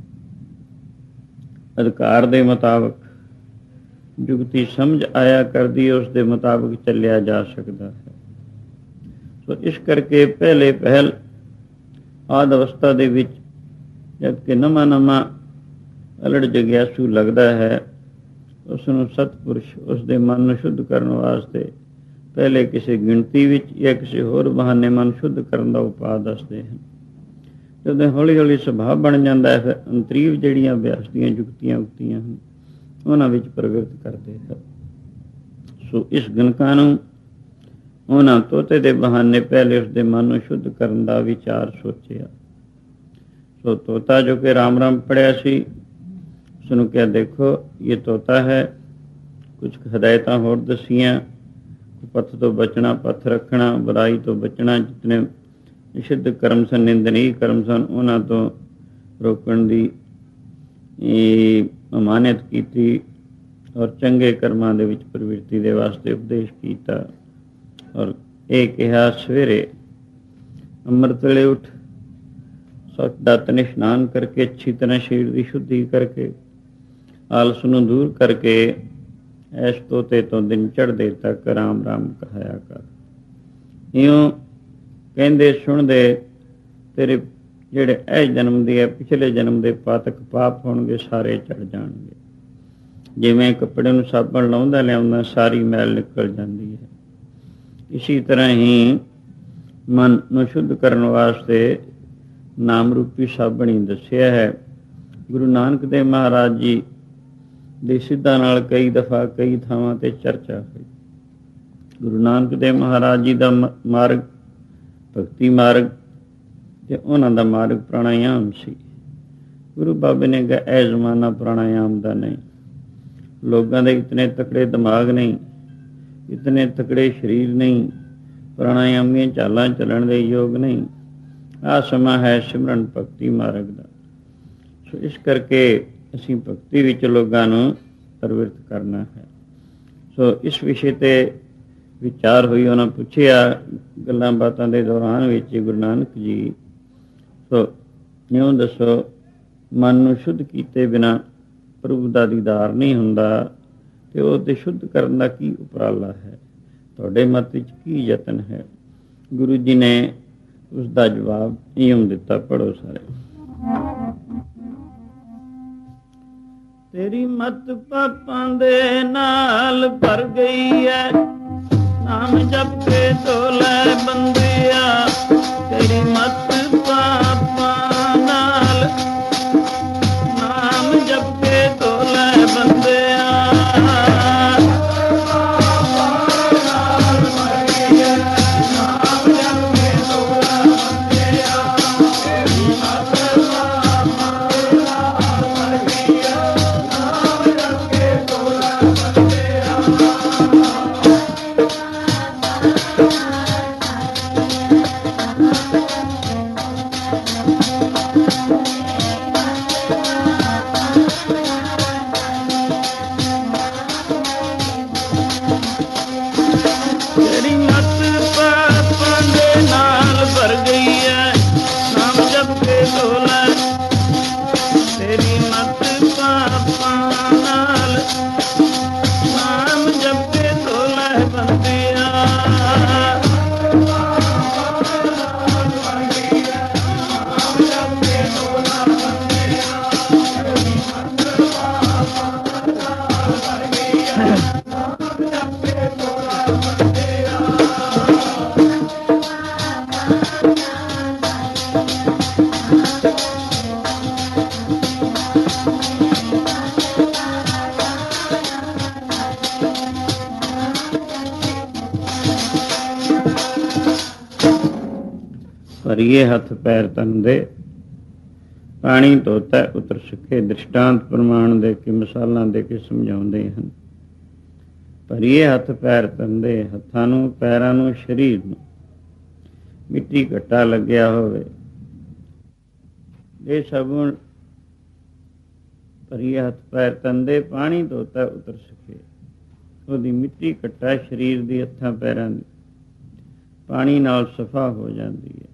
Speaker 1: ਅਧਿਕਾਰ ਦੇ ਮੁਤਾਬਕ ਜੁਗਤੀ ਸਮਝ ਆਇਆ ਕਰਦੀ, ਉਸ ਦੇ ਮੁਤਾਬਕ ਚੱਲਿਆ ਜਾ ਸਕਦਾ ਹੈ। ਸੋ ਇਸ ਕਰਕੇ ਪਹਿਲ ਆਦਿ ਅਵਸਥਾ ਦੇ ਵਿੱਚ ਜਦ ਕਿ ਨਵਾਂ ਅਲੜ ਜਗਿਆਸੂ ਲੱਗਦਾ ਹੈ, ਉਸ ਨੂੰ ਸਤਪੁਰਸ਼ ਉਸ ਦੇ ਮਨ ਨੂੰ ਸ਼ੁੱਧ ਕਰਨ ਵਾਸਤੇ ਪਹਿਲੇ ਕਿਸੇ ਗਿਣਤੀ ਵਿੱਚ ਜਾਂ ਕਿਸੇ ਹੋਰ ਬਹਾਨੇ ਮਨ ਸ਼ੁੱਧ ਕਰਨ ਦਾ ਉਪਾਅ ਦੱਸਦੇ ਹਨ। ਜਦੋਂ ਹੌਲੀ ਹੌਲੀ ਸੁਭਾਅ ਬਣ ਜਾਂਦਾ ਹੈ, ਫਿਰ ਅੰਤਰੀਵ ਜਿਹੜੀਆਂ ਅਭਿਆਸ ਦੀਆਂ ਜੁਗਤੀਆਂ ਉਕਤੀਆਂ ਹਨ ਉਹਨਾਂ ਵਿੱਚ ਪ੍ਰਵਿਰਤ ਕਰਦੇ ਹਨ। ਸੋ ਇਸ ਗਣਕਾਂ ਨੂੰ ਉਹਨਾਂ ਤੋਤੇ ਦੇ ਬਹਾਨੇ ਪਹਿਲੇ ਉਸ ਦੇ ਮਨ ਨੂੰ ਸ਼ੁੱਧ ਕਰਨ ਦਾ ਵਿਚਾਰ ਸੋਚਿਆ। ਸੋ ਤੋਤਾ ਜੋ ਕਿ ਰਾਮ ਰਾਮ ਪੜ੍ਹਿਆ ਸੀ, ਉਸਨੂੰ ਕਿਹਾ ਦੇਖੋ ਇਹ ਤੋਤਾ ਹੈ। ਕੁਝ ਹਦਾਇਤਾਂ ਹੋਰ ਦੱਸੀਆਂ, ਪੱਥ ਤੋਂ ਬਚਣਾ, ਪੱਥ ਰੱਖਣਾ, ਬੁਰਾਈ ਤੋਂ ਬਚਣਾ, ਜਿਤਨੇ ਨਿਸ਼ਿੱਧ ਕਰਮ ਸਨ, ਨਿੰਦਨੀय ਕਰਮ ਸਨ, ਉਹਨਾਂ ਤੋਂ ਰੋਕਣ ਦੀ ਅਮਾਨਤ ਕੀਤੀ ਔਰ ਚੰਗੇ ਕਰਮਾਂ ਦੇ ਵਿੱਚ ਪ੍ਰਵਿਰਤੀ ਦੇ ਵਾਸਤੇ ਉਪਦੇਸ਼ ਕੀਤਾ। ਔਰ ਇਹ ਕਿਹਾ ਸਵੇਰੇ ਅੰਮ੍ਰਿਤ ਵੇਲੇ ਉੱਠ ਦਾ ਤਨ ਇਸ਼ਨਾਨ ਕਰਕੇ ਅੱਛੀ ਤਰ੍ਹਾਂ ਸਰੀਰ ਦੀ ਸ਼ੁੱਧੀ ਕਰਕੇ ਆਲਸ ਨੂੰ ਦੂਰ ਕਰਕੇ ਐਸ ਤੋਤੇ ਤੋਂ ਦਿਨ ਚੜ੍ਹਦੇ ਤੱਕ ਰਾਮ ਰਾਮ ਕਹਾਇਆ ਕਰ। ਇਉਂ ਕਹਿੰਦੇ ਸੁਣਦੇ ਤੇਰੇ ਜਿਹੜੇ ਇਹ ਜਨਮ ਦੇ ਪਿਛਲੇ ਜਨਮ ਦੇ ਪਾਤਕ ਪਾਪ ਹੋਣਗੇ ਸਾਰੇ ਚੜ ਜਾਣਗੇ। ਜਿਵੇਂ ਕੱਪੜੇ ਨੂੰ ਸਾਬਣ ਲਾਉਂਦਾ ਲਿਆਉਂਦਾ ਸਾਰੀ ਮੈਲ ਨਿਕਲ ਜਾਂਦੀ ਹੈ, ਇਸੀ ਤਰ੍ਹਾਂ ਹੀ ਮਨ ਨੂੰ ਸ਼ੁੱਧ ਕਰਨ ਵਾਸਤੇ ਨਾਮ ਰੂਪੀ ਸਾਬਣ ਹੀ ਦੱਸਿਆ ਹੈ। ਗੁਰੂ ਨਾਨਕ ਦੇਵ ਮਹਾਰਾਜ ਜੀ ਦੇ ਸਿੱਧਾਂ ਨਾਲ ਕਈ ਦਫਾ ਕਈ ਥਾਵਾਂ ਤੇ ਚਰਚਾ ਹੋਈ। ਗੁਰੂ ਨਾਨਕ ਦੇਵ ਮਹਾਰਾਜ ਜੀ ਦਾ ਮਾਰਗ ਭਗਤੀ ਮਾਰਗ ਤੇ ਉਹਨਾਂ ਦਾ ਮਾਰਗ ਪ੍ਰਾਣਾਯਾਮ ਸੀ। ਗੁਰੂ ਬਾਬੇ ਨੇ ਕਿਹਾ ਇਹ ਜ਼ਮਾਨਾ ਪ੍ਰਾਣਾਯਾਮ ਦਾ ਨਹੀਂ, ਲੋਕਾਂ ਦੇ ਇਤਨੇ ਤਕੜੇ ਦਿਮਾਗ ਨਹੀਂ, ਇਤਨੇ ਤਕੜੇ ਸਰੀਰ ਨਹੀਂ, ਪ੍ਰਾਣਾਯਾਮੀਆਂ ਚਾਲਾਂ ਚੱਲਣ ਦੇ ਯੋਗ ਨਹੀਂ। ਆਹ ਸਮਾਂ ਹੈ ਸਿਮਰਨ ਭਗਤੀ ਮਾਰਗ ਦਾ। ਸੋ ਇਸ ਕਰਕੇ ਅਸੀਂ ਭਗਤੀ ਵਿੱਚ ਲੋਕਾਂ ਨੂੰ ਪ੍ਰਵਿਰਤ ਕਰਨਾ ਹੈ। ਸੋ ਇਸ ਵਿਸ਼ੇ 'ਤੇ ਵਿਚਾਰ ਹੋਈ। ਉਹਨਾਂ ਪੁੱਛਿਆ ਗੱਲਾਂ ਬਾਤਾਂ ਦੇ ਦੌਰਾਨ ਵਿੱਚ ਗੁਰੂ ਨਾਨਕ ਜੀ, ਸੋ ਇਉਂ ਦੱਸੋ ਮਨ ਨੂੰ ਸ਼ੁੱਧ ਕੀਤੇ ਬਿਨਾਂ ਪ੍ਰਭੂ ਦਾ ਦੀਦਾਰ ਨਹੀਂ ਹੁੰਦਾ, ਅਤੇ ਉਹ ਤੇ ਸ਼ੁੱਧ ਕਰਨ ਦਾ ਕੀ ਉਪਰਾਲਾ ਹੈ, ਤੁਹਾਡੇ ਮਤ ਵਿੱਚ ਕੀ ਯਤਨ ਹੈ? ਗੁਰੂ ਜੀ ਨੇ ਉਸ ਦਾ ਜਵਾਬ ਇਉਂ ਦਿੱਤਾ, ਪੜ੍ਹੋ ਸਾਰੇ। ਤੇਰੀ ਮਤ ਪਾਪਾਂ ਦੇ ਨਾਲ ਭਰ ਗਈ ਹੈ, ਨਾਮ ਜਪ ਕੇ ਢੋਲੇ ਬੰਦਿਆ। ਤੇਰੀ ਮਤ ਪਾਪਾਂ ਨਾਲ ਨਾਮ ਜਪ ਕੇ ਢੋਲੇ ਬੰਦਿਆ। ਭਰੀਏ ਹੱਥ ਪੈਰ ਤਨ ਦੇ, ਪਾਣੀ ਧੋਤਾ ਉਤਰ ਸਿੱਖੇ। ਦ੍ਰਿਸ਼ਟਾਂਤ ਪ੍ਰਮਾਣ ਦੇ ਕੇ, ਮਿਸਾਲਾਂ ਦੇ ਕੇ ਸਮਝਾਉਂਦੇ ਹਨ। ਭਰੀਏ ਹੱਥ ਪੈਰ ਤਨ ਦੇ, ਹੱਥਾਂ ਨੂੰ, ਪੈਰਾਂ ਨੂੰ, ਸਰੀਰ ਨੂੰ ਮਿੱਟੀ ਘੱਟਾ ਲੱਗਿਆ ਹੋਵੇ, ਇਹ ਸਗੁਣ ਭਰੀਏ ਹੱਥ ਪੈਰ ਤਨ ਦੇ, ਪਾਣੀ ਧੋਤਾ ਉਤਰ ਸਿੱਖੇ। ਉਹਦੀ ਮਿੱਟੀ ਘੱਟਾ ਸਰੀਰ ਦੀ, ਹੱਥਾਂ ਪੈਰਾਂ ਦੀ ਪਾਣੀ ਨਾਲ ਸਫਾ ਹੋ ਜਾਂਦੀ ਹੈ।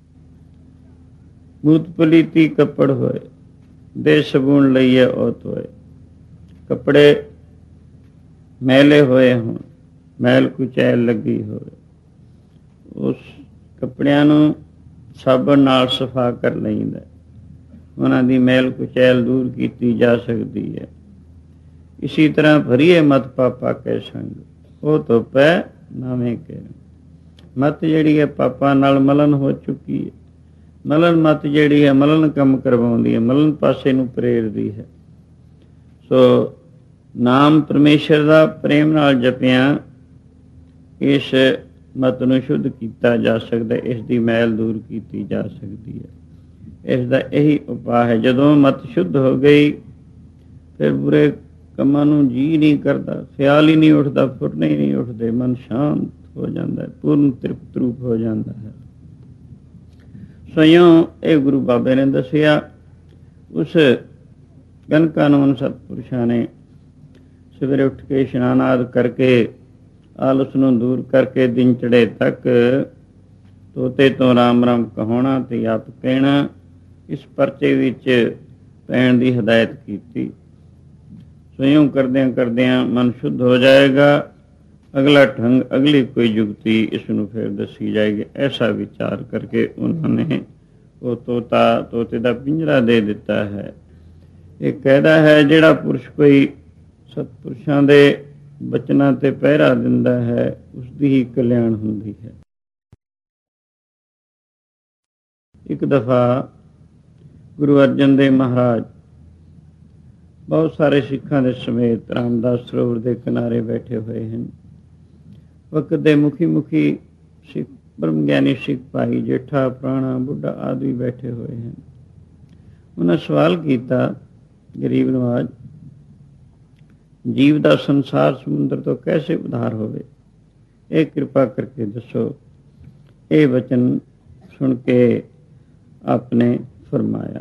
Speaker 1: ਮੂਤ ਪਲੀਤੀ ਕੱਪੜ ਹੋਏ, ਦੇ ਸਗੁਣ ਲਈਏ ਔਤ ਹੋਏ। ਕੱਪੜੇ ਮੈਲੇ ਹੋਏ ਹੋਣ, ਮੈਲ ਕੁਚੈਲ ਲੱਗੀ ਹੋਵੇ, ਉਸ ਕੱਪੜਿਆਂ ਨੂੰ ਸਾਬਣ ਨਾਲ ਸਫਾ ਕਰ ਲਈਦਾ, ਉਹਨਾਂ ਦੀ ਮੈਲ ਕੁਚੈਲ ਦੂਰ ਕੀਤੀ ਜਾ ਸਕਦੀ ਹੈ। ਇਸੀ ਤਰ੍ਹਾਂ ਭਰੀਏ ਮਤ ਪਾਪਾ ਕੇ ਸੰਗ, ਉਹ ਧੋਪੈ ਨਾਵੇਂ ਕੇ। ਮਤ ਜਿਹੜੀ ਹੈ ਪਾਪਾਂ ਨਾਲ ਮਲਨ ਹੋ ਚੁੱਕੀ ਹੈ। ਮਲਨ ਮਤ ਜਿਹੜੀ ਹੈ ਮਲਨ ਕੰਮ ਕਰਵਾਉਂਦੀ ਹੈ, ਮਲਨ ਪਾਸੇ ਨੂੰ ਪ੍ਰੇਰਦੀ ਹੈ। ਸੋ ਨਾਮ ਪਰਮੇਸ਼ਰ ਦਾ ਪ੍ਰੇਮ ਨਾਲ ਜਪਿਆ ਇਸ ਮਤ ਨੂੰ ਸ਼ੁੱਧ ਕੀਤਾ ਜਾ ਸਕਦਾ, ਇਸ ਦੀ ਮੈਲ ਦੂਰ ਕੀਤੀ ਜਾ ਸਕਦੀ ਹੈ। ਇਸ ਦਾ ਇਹੀ ਉਪਾਅ ਹੈ। ਜਦੋਂ ਮਤ ਸ਼ੁੱਧ ਹੋ ਗਈ ਫਿਰ ਬੁਰੇ ਕੰਮਾਂ ਨੂੰ ਜੀਅ ਨਹੀਂ ਕਰਦਾ, ਖਿਆਲ ਹੀ ਨਹੀਂ ਉੱਠਦਾ, ਫੁਰਨੇ ਹੀ ਨਹੀਂ ਉੱਠਦੇ, ਮਨ ਸ਼ਾਂਤ ਹੋ ਜਾਂਦਾ ਹੈ, ਪੂਰਨ ਤ੍ਰਿਪਤ ਰੂਪ ਹੋ ਜਾਂਦਾ ਹੈ। ਸਵਯੰ ਇਹ ਗੁਰੂ ਬਾਬੇ ਨੇ ਦੱਸਿਆ। ਉਸ ਗਨਕਾਨੂੰਨ ਸਤਪੁਰਸ਼ਾਂ ਨੇ ਸਵੇਰੇ ਉੱਠ ਕੇ ਇਸ਼ਨਾਨ ਆਦਿ ਕਰਕੇ, ਆਲਸ ਨੂੰ ਦੂਰ ਕਰਕੇ, ਦਿਨ ਚੜੇ ਤੱਕ ਤੋਤੇ ਤੋਂ ਰਾਮ ਰਾਮ ਕਹਾਉਣਾ ਤੇ ਆਪ ਕਹਿਣਾ, ਇਸ ਪਰਚੇ ਵਿੱਚ ਪੈਣ ਦੀ ਹਦਾਇਤ ਕੀਤੀ। ਸਵਯੰ ਕਰਦਿਆਂ ਕਰਦਿਆਂ ਮਨ ਸ਼ੁੱਧ ਹੋ ਜਾਏਗਾ। ਅਗਲਾ ਢੰਗ, ਅਗਲੀ ਕੋਈ ਜੁਗਤੀ ਇਸ ਨੂੰ ਫਿਰ ਦੱਸੀ ਜਾਏਗੀ। ਐਸਾ ਵਿਚਾਰ ਕਰਕੇ ਉਹਨਾਂ ਨੇ ਉਹ ਤੋਤੇ ਦਾ ਪਿੰਜਰਾ ਦੇ ਦਿੱਤਾ ਹੈ। ਇਹ ਕਹਿਦਾ ਹੈ, ਜਿਹੜਾ ਪੁਰਸ਼ ਕੋਈ ਸਤਪੁਰਸ਼ਾਂ ਦੇ ਬਚਨਾਂ ਤੇ ਪਹਿਰਾ ਦਿੰਦਾ ਹੈ, ਉਸਦੀ ਹੀ ਕਲਿਆਣ ਹੁੰਦੀ ਹੈ। ਇੱਕ ਦਫਾ ਗੁਰੂ ਅਰਜਨ ਦੇਵ ਮਹਾਰਾਜ ਬਹੁਤ ਸਾਰੇ ਸਿੱਖਾਂ ਦੇ ਸਮੇਤ ਰਾਮਦਾਸ ਸਰੋਵਰ ਦੇ ਕਿਨਾਰੇ ਬੈਠੇ ਹੋਏ ਹਨ। ਵਕਤ ਦੇ ਮੁਖੀ ਸਿੱਖ, ਬ੍ਰਹਮ ਗਿਆਨੀ ਸਿੱਖ ਭਾਈ ਜੇਠਾ, ਪ੍ਰਾਣਾ, ਬੁੱਢਾ ਆਦਿ ਵੀ ਬੈਠੇ ਹੋਏ ਹਨ। ਉਹਨਾਂ ਸਵਾਲ ਕੀਤਾ, ਗਰੀਬ ਨਵਾਜ, ਜੀਵ ਦਾ ਸੰਸਾਰ ਸਮੁੰਦਰ ਤੋਂ ਕੈਸੇ ਉਧਾਰ ਹੋਵੇ, ਇਹ ਕਿਰਪਾ ਕਰਕੇ ਦੱਸੋ। ਇਹ ਵਚਨ ਸੁਣ ਕੇ ਆਪਨੇ ਫਰਮਾਇਆ,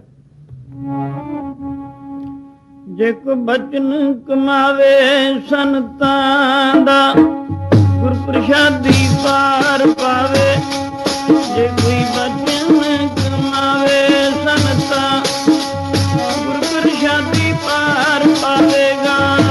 Speaker 1: ਜੇ ਕੋ ਬਚਨ ਕਮਾਵੇ ਸੰਤਾਂ ਦਾ, ਗੁਰ ਪ੍ਰਸਾਦੀ ਪਾਰ ਪਾਵੇ। ਜੇ ਕੋਈ ਬਚਨ ਕਮਾਵੇ ਸੰਤਾਂ, ਗੁਰ ਪ੍ਰਸਾਦੀ ਪਾਰ ਪਾਵੇਗਾ।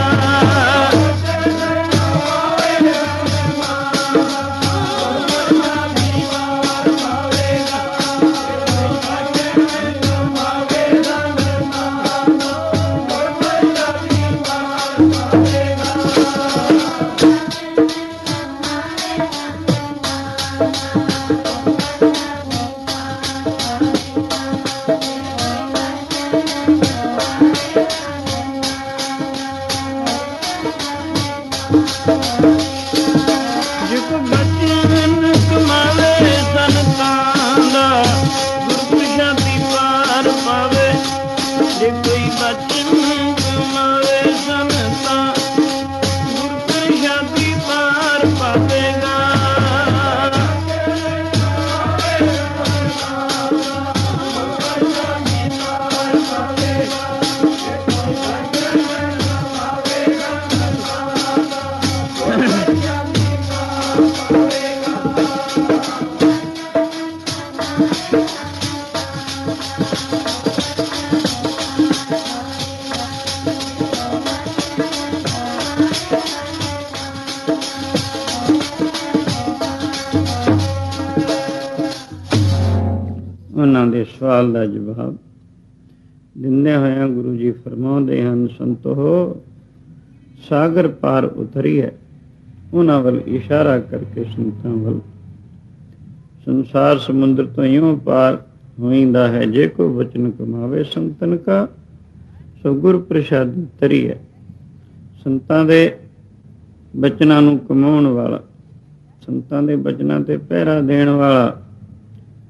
Speaker 1: ਉਹਨਾਂ ਦੇ ਸਵਾਲ ਦਾ ਜਵਾਬ ਦਿੰਦੇ ਹੋਇਆਂ ਗੁਰੂ ਜੀ ਫਰਮਾਉਂਦੇ ਹਨ, ਸੰਤੋ ਸਾਗਰ ਪਾਰ ਉਤਰੀ ਹੈ। ਉਹਨਾਂ ਵੱਲ ਇਸ਼ਾਰਾ ਕਰਕੇ ਸੰਤਾਂ ਵੱਲ, ਸੰਸਾਰ ਸਮੁੰਦਰ ਤੋਂ ਇਉਂ ਪਾਰ ਹੋਈਂਦਾ ਹੈ। ਜੇ ਕੋਈ ਵਚਨ ਕਮਾਵੇ ਸੰਤਨ ਕਾ, ਸੋ ਗੁਰ ਪ੍ਰਸਾਦੀ ਤਰੀ ਹੈ। ਸੰਤਾਂ ਦੇ ਬਚਨਾਂ ਨੂੰ ਕਮਾਉਣ ਵਾਲਾ, ਸੰਤਾਂ ਦੇ ਬਚਨਾਂ ਤੇ ਪਹਿਰਾ ਦੇਣ ਵਾਲਾ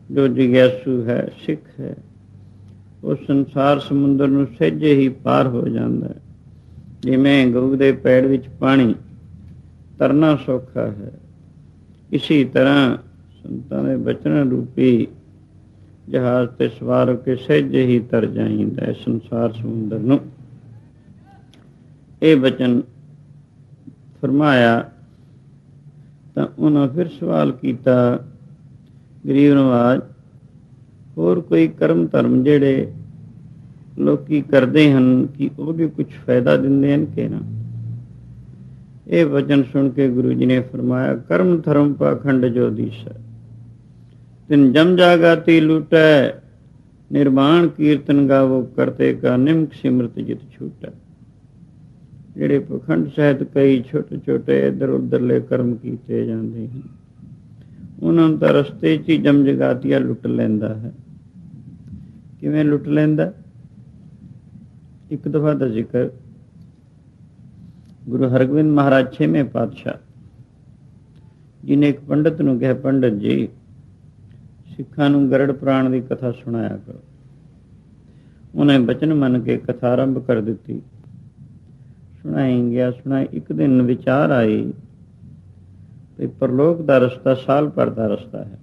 Speaker 1: ਜੋ ਜਿਗਿਆਸੂ ਹੈ, ਸਿੱਖ ਹੈ, ਉਹ ਸੰਸਾਰ ਸਮੁੰਦਰ ਨੂੰ ਸਹਿਜੇ ਹੀ ਪਾਰ ਹੋ ਜਾਂਦਾ ਹੈ। ਜਿਵੇਂ ਗਊ ਦੇ ਪੈੜ ਵਿੱਚ ਪਾਣੀ ਤਰਨਾ ਸੌਖਾ ਹੈ, ਇਸੀ ਤਰ੍ਹਾਂ ਸੰਤਾਂ ਦੇ ਬਚਨ ਰੂਪੀ ਜਹਾਜ਼ ਤੇ ਸਵਾਰ ਹੋ ਕੇ ਸਹਿਜੇ ਹੀ ਤਰ ਜਾਈਦਾ ਹੈ ਸੰਸਾਰ ਸਮੁੰਦਰ ਨੂੰ। ਇਹ ਬਚਨ ਫਰਮਾਇਆ ਤਾਂ ਉਹਨਾਂ ਫਿਰ ਸਵਾਲ ਕੀਤਾ, ਗਰੀਬ ਨਵਾਜ਼, ਹੋਰ ਕੋਈ ਕਰਮ ਧਰਮ ਜਿਹੜੇ ਲੋਕੀ ਕਰਦੇ ਹਨ ਕਿ ਉਹ ਵੀ ਕੁਛ ਫਾਇਦਾ ਦਿੰਦੇ ਹਨ ਕਿ ਨਾ? ਇਹ ਵਚਨ ਸੁਣ ਕੇ ਗੁਰੂ ਜੀ ਨੇ ਫਰਮਾਇਆ, ਕਰਮ ਧਰਮ ਪਾਖੰਡ ਜੋ ਦੀਸੈ, ਤਿਨ ਜਮ ਜਾਗਾਤੀ ਲੂਟੈ, ਨਿਰਵਾਣ ਕੀਰਤਨ ਗਾਵੋ ਕਰਤੇ ਕਾ, ਨਿਮਕ ਸਿਮਰਤ ਜਿਤ ਛੂਟੈ। ਜਿਹੜੇ ਪਖੰਡ ਸਹਿਤ ਕਈ ਛੋਟੇ ਛੋਟੇ ਇੱਧਰ ਉੱਧਰਲੇ ਕਰਮ ਕੀਤੇ ਜਾਂਦੇ ਹਨ, ਉਹਨਾਂ ਨੂੰ ਤਾਂ ਰਸਤੇ 'ਚ ਹੀ ਜਮ ਜਗਾਤੀਆ ਲੁੱਟ ਲੈਂਦਾ ਹੈ। ਕਿਵੇਂ ਲੁੱਟ ਲੈਂਦਾ? ਇੱਕ ਦਫਾ ਦਾ ਜ਼ਿਕਰ ਗੁਰੂ ਹਰਗੋਬਿੰਦ ਮਹਾਰਾਜ 6ਵੇਂ ਪਾਤਸ਼ਾਹ ਜੀ ਨੇ ਇੱਕ ਪੰਡਤ ਨੂੰ ਕਿਹਾ, ਪੰਡਤ ਜੀ, ਸਿੱਖਾਂ ਨੂੰ ਗਰੜ ਪੁਰਾਣ ਦੀ ਕਥਾ ਸੁਣਾਇਆ ਕਰੋ। ਉਹਨੇ ਬਚਨ ਮੰਨ ਕੇ ਕਥਾ ਆਰੰਭ ਕਰ ਦਿੱਤੀ। ਸੁਣਾਈ ਗਿਆ, ਸੁਣਾਈ। ਇੱਕ ਦਿਨ ਵਿਚਾਰ ਆਈ ਵੀ ਪਰਲੋਕ ਦਾ ਰਸਤਾ ਸਾਲ ਭਰ ਦਾ ਰਸਤਾ ਹੈ।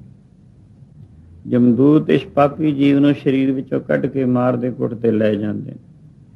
Speaker 1: ਜਮਦੂਤ ਇਸ ਪਾਪੀ ਜੀਵ ਨੂੰ ਸਰੀਰ ਵਿੱਚੋਂ ਕੱਢ ਕੇ ਮਾਰਦੇ ਕੁੱਟਦੇ ਲੈ ਜਾਂਦੇ ਨੇ।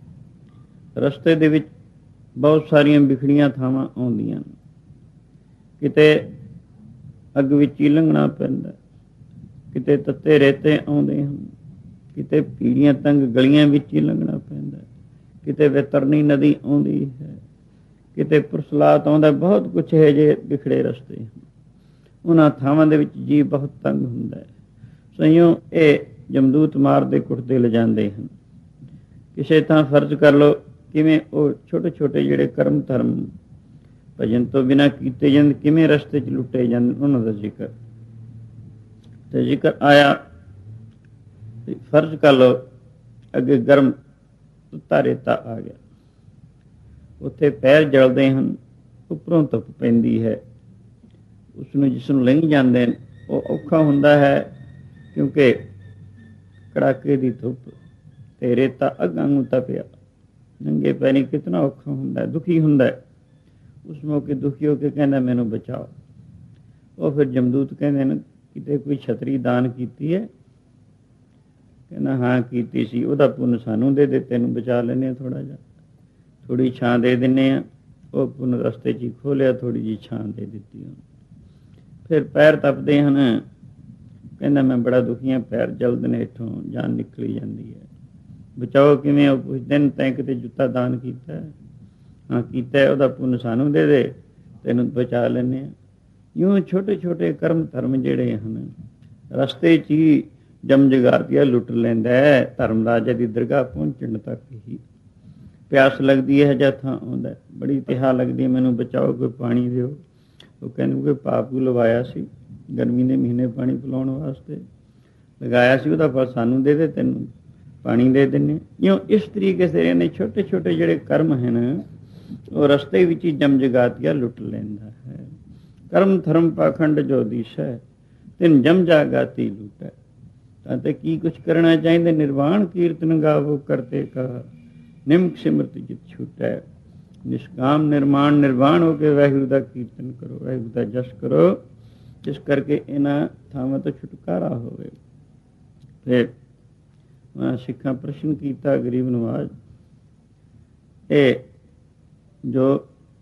Speaker 1: ਰਸਤੇ ਦੇ ਵਿੱਚ ਬਹੁਤ ਸਾਰੀਆਂ ਵਿਖੜੀਆਂ ਥਾਵਾਂ ਆਉਂਦੀਆਂ ਨੇ, ਕਿਤੇ ਅੱਗ ਵਿੱਚ ਹੀ ਲੰਘਣਾ ਪੈਂਦਾ, ਕਿਤੇ ਤੱਤੇ ਰੇਤੇ ਆਉਂਦੇ ਹਨ, ਕਿਤੇ ਪੀੜੀਆਂ ਤੰਗ ਗਲੀਆਂ ਵਿੱਚ ਹੀ ਲੰਘਣਾ ਪੈਂਦਾ, ਕਿਤੇ ਵੈਤਰਨੀ ਨਦੀ ਆਉਂਦੀ ਹੈ, ਕਿਤੇ ਪੁਰਸਲਾਤ ਆਉਂਦਾ। ਬਹੁਤ ਕੁਛ ਹੈ ਜੇ ਵਿਖੜੇ ਰਸਤੇ ਹਨ। ਉਹਨਾਂ ਥਾਵਾਂ ਦੇ ਵਿੱਚ ਜੀਵ ਬਹੁਤ ਤੰਗ ਹੁੰਦਾ ਹੈ। ਸਈਓਂ ਇਹ ਜਮਦੂਤ ਮਾਰਦੇ ਕੁੱਟਦੇ ਲਿਜਾਂਦੇ ਹਨ। ਕਿਸੇ ਥਾਂ ਫਰਜ਼ ਕਰ ਲਓ, ਕਿਵੇਂ ਉਹ ਛੋਟੇ ਛੋਟੇ ਜਿਹੜੇ ਕਰਮ ਧਰਮ ਭਜਨ ਤੋਂ ਬਿਨਾਂ ਕੀਤੇ ਜਾਂਦੇ, ਕਿਵੇਂ ਰਸਤੇ 'ਚ ਲੁੱਟੇ ਜਾਂਦੇ, ਉਹਨਾਂ ਦਾ ਜ਼ਿਕਰ ਤੇ ਜ਼ਿਕਰ ਆਇਆ। ਫਰਜ਼ ਕਰ ਲਓ ਅੱਗੇ ਗਰਮ ਧੁੱਤਾ ਰੇਤਾ ਆ ਗਿਆ, ਉੱਥੇ ਪੈਰ ਜਲਦੇ ਹਨ, ਉੱਪਰੋਂ ਧੁੱਪ ਪੈਂਦੀ ਹੈ। ਉਸਨੂੰ ਜਿਸ ਨੂੰ ਲੰਘ ਜਾਂਦੇ ਨੇ ਉਹ ਔਖਾ ਹੁੰਦਾ ਹੈ, ਕਿਉਂਕਿ ਕੜਾਕੇ ਦੀ ਧੁੱਪ ਤੇ ਰੇਤਾ ਅੱਗ ਵਾਂਗੂ ਤਪਿਆ। ਨੰਗੇ ਪੈਰੀ ਕਿਤਨਾ ਔਖਾ ਹੁੰਦਾ, ਦੁਖੀ ਹੁੰਦਾ। ਉਸ ਮੌਕੇ ਦੁਖੀ ਹੋ ਕੇ ਕਹਿੰਦਾ, ਮੈਨੂੰ ਬਚਾਓ। ਉਹ ਫਿਰ ਜਮਦੂਤ ਕਹਿੰਦੇ ਨੇ, ਕਿਤੇ ਕੋਈ ਛਤਰੀ ਦਾਨ ਕੀਤੀ ਹੈ? ਕਹਿੰਦਾ, ਹਾਂ ਕੀਤੀ ਸੀ। ਉਹਦਾ ਪੁੰਨ ਸਾਨੂੰ ਦੇ ਦੇ, ਤੈਨੂੰ ਬਚਾ ਲੈਂਦੇ ਹਾਂ, ਥੋੜ੍ਹਾ ਜਿਹਾ ਥੋੜ੍ਹੀ ਛਾਂ ਦੇ ਦਿੰਦੇ ਹਾਂ। ਉਹ ਪੁੰਨ ਰਸਤੇ 'ਚ ਹੀ ਖੋਲ੍ਹਿਆ, ਥੋੜ੍ਹੀ ਜਿਹੀ ਛਾਂ ਦੇ ਦਿੱਤੀ ਉਹਨੂੰ। ਫਿਰ ਪੈਰ ਤਪਦੇ ਹਨ। ਕਹਿੰਦਾ, ਮੈਂ ਬੜਾ ਦੁਖੀ ਹਾਂ, ਪੈਰ ਜਲਦੇ ਨੇ, ਇੱਥੋਂ ਜਾਨ ਨਿਕਲੀ ਜਾਂਦੀ ਹੈ। ਬਚਾਓ ਕਿਵੇਂ? ਉਹ ਪੁੱਛਦੇ ਨੇ, ਤੈਂ ਕਿਤੇ ਜੁੱਤਾ ਦਾਨ ਕੀਤਾ? ਹਾਂ ਕੀਤਾ। ਉਹਦਾ ਪੁੰਨ ਸਾਨੂੰ ਦੇ ਦੇ, ਤੈਨੂੰ ਬਚਾ ਲੈਂਦੇ ਹਾਂ। ਇਉਂ ਛੋਟੇ ਛੋਟੇ ਕਰਮ ਧਰਮ ਜਿਹੜੇ ਹਨ, ਰਸਤੇ 'ਚ ਹੀ ਜਮ ਜਗਾਤੀਆ ਲੁੱਟ ਲੈਂਦਾ ਹੈ। ਧਰਮ ਰਾਜਾ ਦੀ ਦਰਗਾਹ ਪਹੁੰਚਣ ਤੱਕ ਹੀ ਪਿਆਸ ਲੱਗਦੀ ਹੈ, ਜਾਂ ਥਾਂ ਆਉਂਦਾ, ਬੜੀ ਤਿਹਾ ਲੱਗਦੀ ਹੈ, ਮੈਨੂੰ ਬਚਾਓ, ਕੋਈ ਪਾਣੀ ਦਿਓ। ਉਹ ਕਹਿੰਦੇ ਕੋਈ ਪਾਪੂ ਲਵਾਇਆ ਸੀ ਗਰਮੀ ਦੇ ਮਹੀਨੇ ਪਾਣੀ ਪਿਲਾਉਣ ਵਾਸਤੇ, ਲਗਾਇਆ ਸੀ, ਉਹਦਾ ਫਲ ਸਾਨੂੰ ਦੇ ਦੇ, ਤੈਨੂੰ ਪਾਣੀ ਦੇ ਦਿੰਦੇ। ਇਉਂ ਇਸ ਤਰੀਕੇ ਸੇ ਨੇ ਛੋਟੇ ਛੋਟੇ ਜਿਹੜੇ ਕਰਮ ਹਨ, ਉਹ ਰਸਤੇ ਵਿੱਚ ਹੀ ਜਮ ਜਗਾਤੀਆ ਲੁੱਟ ਲੈਂਦਾ ਹੈ। ਕਰਮ ਧਰਮ ਪਾਖੰਡ ਜੋ ਦੀਸੈ, ਤਿਨ ਜਮ ਜਾਗਾਤੀ ਲੁਟੈ। ਤਾਂ ਤੇ ਕੀ ਕੁਛ ਕਰਨਾ ਚਾਹੀਦਾ? ਨਿਰਵਾਣ ਕੀਰਤਨ ਗਾਵੋ ਕਰਤੇ ਕਾ, ਨਿਮਕ ਸਿਮਰਤ ਜਿਤ ਛੂਟੈ। ਨਿਸ਼ਕਾਮ ਨਿਰਮਾਣ ਨਿਰਵਾਣ ਹੋ ਕੇ ਵਾਹਿਗੁਰੂ ਦਾ ਕੀਰਤਨ ਕਰੋ, ਵਾਹਿਗੁਰੂ ਦਾ ਜਸ ਕਰੋ, ਜਿਸ ਕਰਕੇ ਇਹਨਾਂ ਥਾਵਾਂ ਤੋਂ ਛੁਟਕਾਰਾ ਹੋਵੇ। ਫਿਰ ਸਿੱਖਾਂ ਪ੍ਰਸ਼ਨ ਕੀਤਾ, ਗਰੀਬ ਨਵਾਜ਼, ਇਹ ਜੋ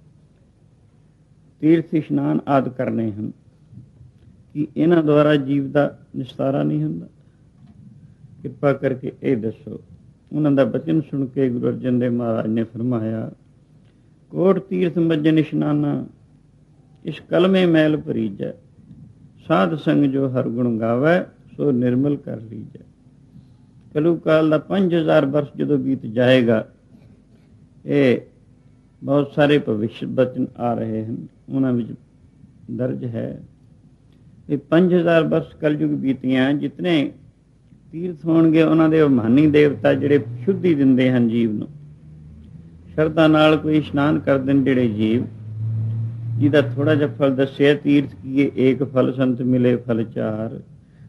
Speaker 1: ਤੀਰਥ ਇਸ਼ਨਾਨ ਆਦਿ ਕਰਨੇ ਹਨ, ਕਿ ਇਹਨਾਂ ਦੁਆਰਾ ਜੀਵ ਦਾ ਨਿਸਤਾਰਾ ਨਹੀਂ ਹੁੰਦਾ? ਕਿਰਪਾ ਕਰਕੇ ਇਹ ਦੱਸੋ। ਉਹਨਾਂ ਦਾ ਬਚਨ ਸੁਣ ਕੇ ਗੁਰੂ ਅਰਜਨ ਦੇਵ ਮਹਾਰਾਜ ਨੇ ਫਰਮਾਇਆ, ਕੋਟ ਤੀਰਥ ਮੱਜਨ ਇਸ਼ਨਾਨਾ, ਇਸ ਕਲਮੇ ਮੈਲ ਭਰੀਜੈ, ਸਾਧ ਸੰਗ ਜੋ ਹਰ ਗੁਣ ਗਾਵੈ, ਸੋ ਨਿਰਮਲ ਕਰ ਲੀਜੈ। ਕਲੂ ਕਾਲ ਦਾ 5000 ਵਰਸ ਜਦੋਂ ਬੀਤ ਜਾਏਗਾ, ਇਹ ਬਹੁਤ ਸਾਰੇ ਭਵਿੱਖ ਬਚਨ ਆ ਰਹੇ ਹਨ, ਉਹਨਾਂ ਵਿੱਚ ਦਰਜ ਹੈ ਇਹ 5000 ਵਰਸ ਕਲਯੁਗ ਬੀਤੀਆਂ। ਜਿਤਨੇ ਤੀਰਥ ਹੋਣਗੇ, ਉਹਨਾਂ ਦੇ ਮਹਾਨੀ ਦੇਵਤਾ ਜਿਹੜੇ ਸ਼ੁੱਧੀ ਦਿੰਦੇ ਹਨ ਜੀਵ ਨੂੰ, ਸ਼ਰਧਾ ਨਾਲ ਕੋਈ ਇਸ਼ਨਾਨ ਕਰਦੇ ਨੇ ਜਿਹੜੇ ਜੀਵ, ਜਿਹਦਾ ਥੋੜ੍ਹਾ ਜਿਹਾ ਫਲ ਦੱਸਿਆ। ਤੀਰਥ ਕੀਏ ਏਕ ਫਲ, ਸੰਤ ਮਿਲੇ ਫਲ ਚਾਰ,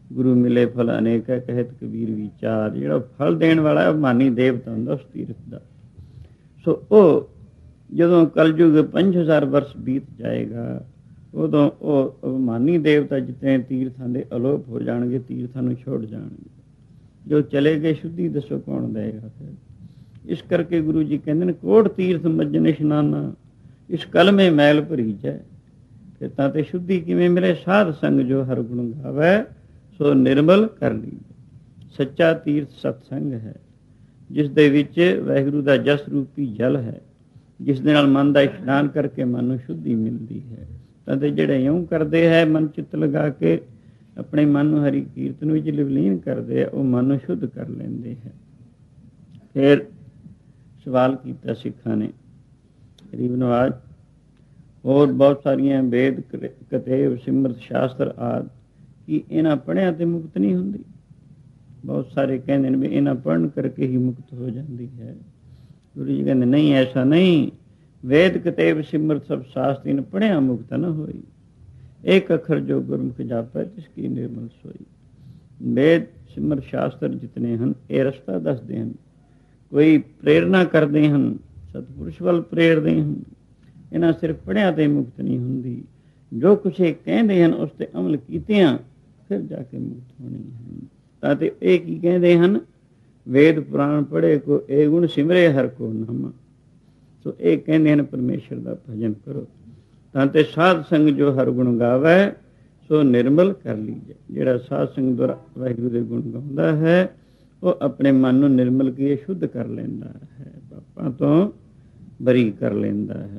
Speaker 1: ਗੁਰੂ ਮਿਲੇ ਫਲ ਅਨੇਕ ਹੈ, ਕਹਿਤ ਕਬੀਰ ਵਿਚਾਰ। ਜਿਹੜਾ ਫਲ ਦੇਣ ਵਾਲਾ ਉਹ ਮਾਨੀ ਦੇਵਤਾ ਹੁੰਦਾ ਉਸ ਤੀਰਥ ਦਾ। ਸੋ ਉਹ ਜਦੋਂ ਕਲਯੁਗ 5000 ਵਰਸ ਬੀਤ ਜਾਏਗਾ, ਉਦੋਂ ਉਹ ਮਾਨੀ ਦੇਵਤਾ ਜਿਤਨੇ ਤੀਰਥਾਂ ਦੇ ਅਲੋਪ ਹੋ ਜਾਣਗੇ, ਤੀਰਥਾਂ ਨੂੰ ਛੋੜ ਜਾਣਗੇ। ਜੋ ਚਲੇ ਗਏ ਸ਼ੁੱਧੀ ਦੱਸੋ ਕੌਣ ਦੇਗਾ ਫਿਰ। ਇਸ ਕਰਕੇ ਗੁਰੂ ਜੀ ਕਹਿੰਦੇ ਨੇ, ਕੋਟ ਤੀਰਥ ਮੱਜਨ ਇਸ਼ਨਾਨਾ, ਇਸ ਕਲਮੇ ਮੈਲ ਭਰੀ ਜਾਏ। ਫਿਰ ਤਾਂ ਤੇ ਸ਼ੁੱਧੀ ਕਿਵੇਂ ਮਿਲੇ? ਸਾਧ ਸੰਗ ਜੋ ਹਰ ਗੁਣ ਗਾਵੇ, ਸੋ ਨਿਰਮਲ ਕਰ ਲਈ। ਸੱਚਾ ਤੀਰਥ ਸਤਸੰਗ ਹੈ, ਜਿਸ ਦੇ ਵਿੱਚ ਵਾਹਿਗੁਰੂ ਦਾ ਜਸ ਰੂਪੀ ਜਲ ਹੈ, ਜਿਸ ਦੇ ਨਾਲ ਮਨ ਦਾ ਇਸ਼ਨਾਨ ਕਰਕੇ ਮਨ ਨੂੰ ਸ਼ੁੱਧੀ ਮਿਲਦੀ ਹੈ। ਤਾਂ ਤੇ ਜਿਹੜੇ ਇਉਂ ਕਰਦੇ ਹੈ, ਮਨ ਚਿੱਤ ਲਗਾ ਕੇ ਆਪਣੇ ਮਨ ਨੂੰ ਹਰੀ ਕੀਰਤਨ ਵਿੱਚ ਲਿਵਲੀਨ ਕਰਦੇ ਆ, ਉਹ ਮਨ ਨੂੰ ਸ਼ੁੱਧ ਕਰ ਲੈਂਦੇ ਹੈ। ਫਿਰ ਸਵਾਲ ਕੀਤਾ ਸਿੱਖਾਂ ਨੇ, ਗਰੀਬ ਨਵਾਜ਼, ਹੋਰ ਬਹੁਤ ਸਾਰੀਆਂ ਵੇਦ ਕਤੇਬ ਸਿਮਰਤ ਸ਼ਾਸਤਰ ਆਦਿ, ਕਿ ਇਹਨਾਂ ਪੜ੍ਹਿਆਂ ਤੇ ਮੁਕਤ ਨਹੀਂ ਹੁੰਦੀ? ਬਹੁਤ ਸਾਰੇ ਕਹਿੰਦੇ ਨੇ ਵੀ ਇਹਨਾਂ ਪੜ੍ਹਨ ਕਰਕੇ ਹੀ ਮੁਕਤ ਹੋ ਜਾਂਦੀ ਹੈ। ਗੁਰੂ ਜੀ ਕਹਿੰਦੇ ਨਹੀਂ, ਐਸਾ ਨਹੀਂ। ਵੇਦ ਕਤੇਬ ਸਿਮਰਤ ਸਭ ਸ਼ਾਸਤਰ ਨੇ ਪੜ੍ਹਿਆ ਮੁਕਤ ਨਾ ਹੋਈ। ਇੱਕ ਅੱਖਰ ਜੋ ਗੁਰਮੁਖ ਜਾਪੈ ਤਿਸ ਕੀ ਨਿਰਮਲ ਸੋਈ। ਵੇਦ ਸਿਮਰ ਸ਼ਾਸਤਰ ਜਿਤਨੇ ਹਨ, ਇਹ ਰਸਤਾ ਦੱਸਦੇ ਹਨ, ਕੋਈ ਪ੍ਰੇਰਨਾ ਕਰਦੇ ਹਨ, ਸਤਿਪੁਰਸ਼ ਵੱਲ ਪ੍ਰੇਰਦੇ ਹਨ। ਇਹਨਾਂ ਸਿਰਫ ਪੜ੍ਹਿਆ ਤੇ ਮੁਕਤ ਨਹੀਂ ਹੁੰਦੀ। ਜੋ ਕੁਛ ਇਹ ਕਹਿੰਦੇ ਹਨ ਉਸ ਤੇ ਅਮਲ ਕੀਤਿਆਂ ਫਿਰ ਜਾ ਕੇ ਮੁਕਤ ਹੋਣੀ ਹੈ। ਤਾਂ ਤੇ ਇਹ ਕੀ ਕਹਿੰਦੇ ਹਨ? ਵੇਦ ਪੁਰਾਣ ਪੜ੍ਹੇ ਕੋ ਇਹ ਗੁਣ ਸਿਮਰੇ ਹਰ ਕੋ ਨਾਮ। ਸੋ ਇਹ ਕਹਿੰਦੇ ਹਨ ਪਰਮੇਸ਼ਰ ਦਾ ਭਜਨ ਕਰੋ। ਤਾਂ ਤੇ ਸਾਧ ਸੰਗ ਜੋ ਹਰ ਗੁਣ ਗਾਵੇ, ਸੋ ਨਿਰਮਲ ਕਰ ਲੀਜੇ। ਜਿਹੜਾ ਸਾਧ ਸੰਗ ਦੁਆਰਾ ਵਾਹਿਗੁਰੂ ਦੇ ਗੁਣ ਗਾਉਂਦਾ ਹੈ, ਉਹ ਆਪਣੇ ਮਨ ਨੂੰ ਨਿਰਮਲ ਕੀ ਸ਼ੁੱਧ ਕਰ ਲੈਂਦਾ ਹੈ, ਪਾਪਾਂ ਤੋਂ ਬਰੀ ਕਰ ਲੈਂਦਾ ਹੈ।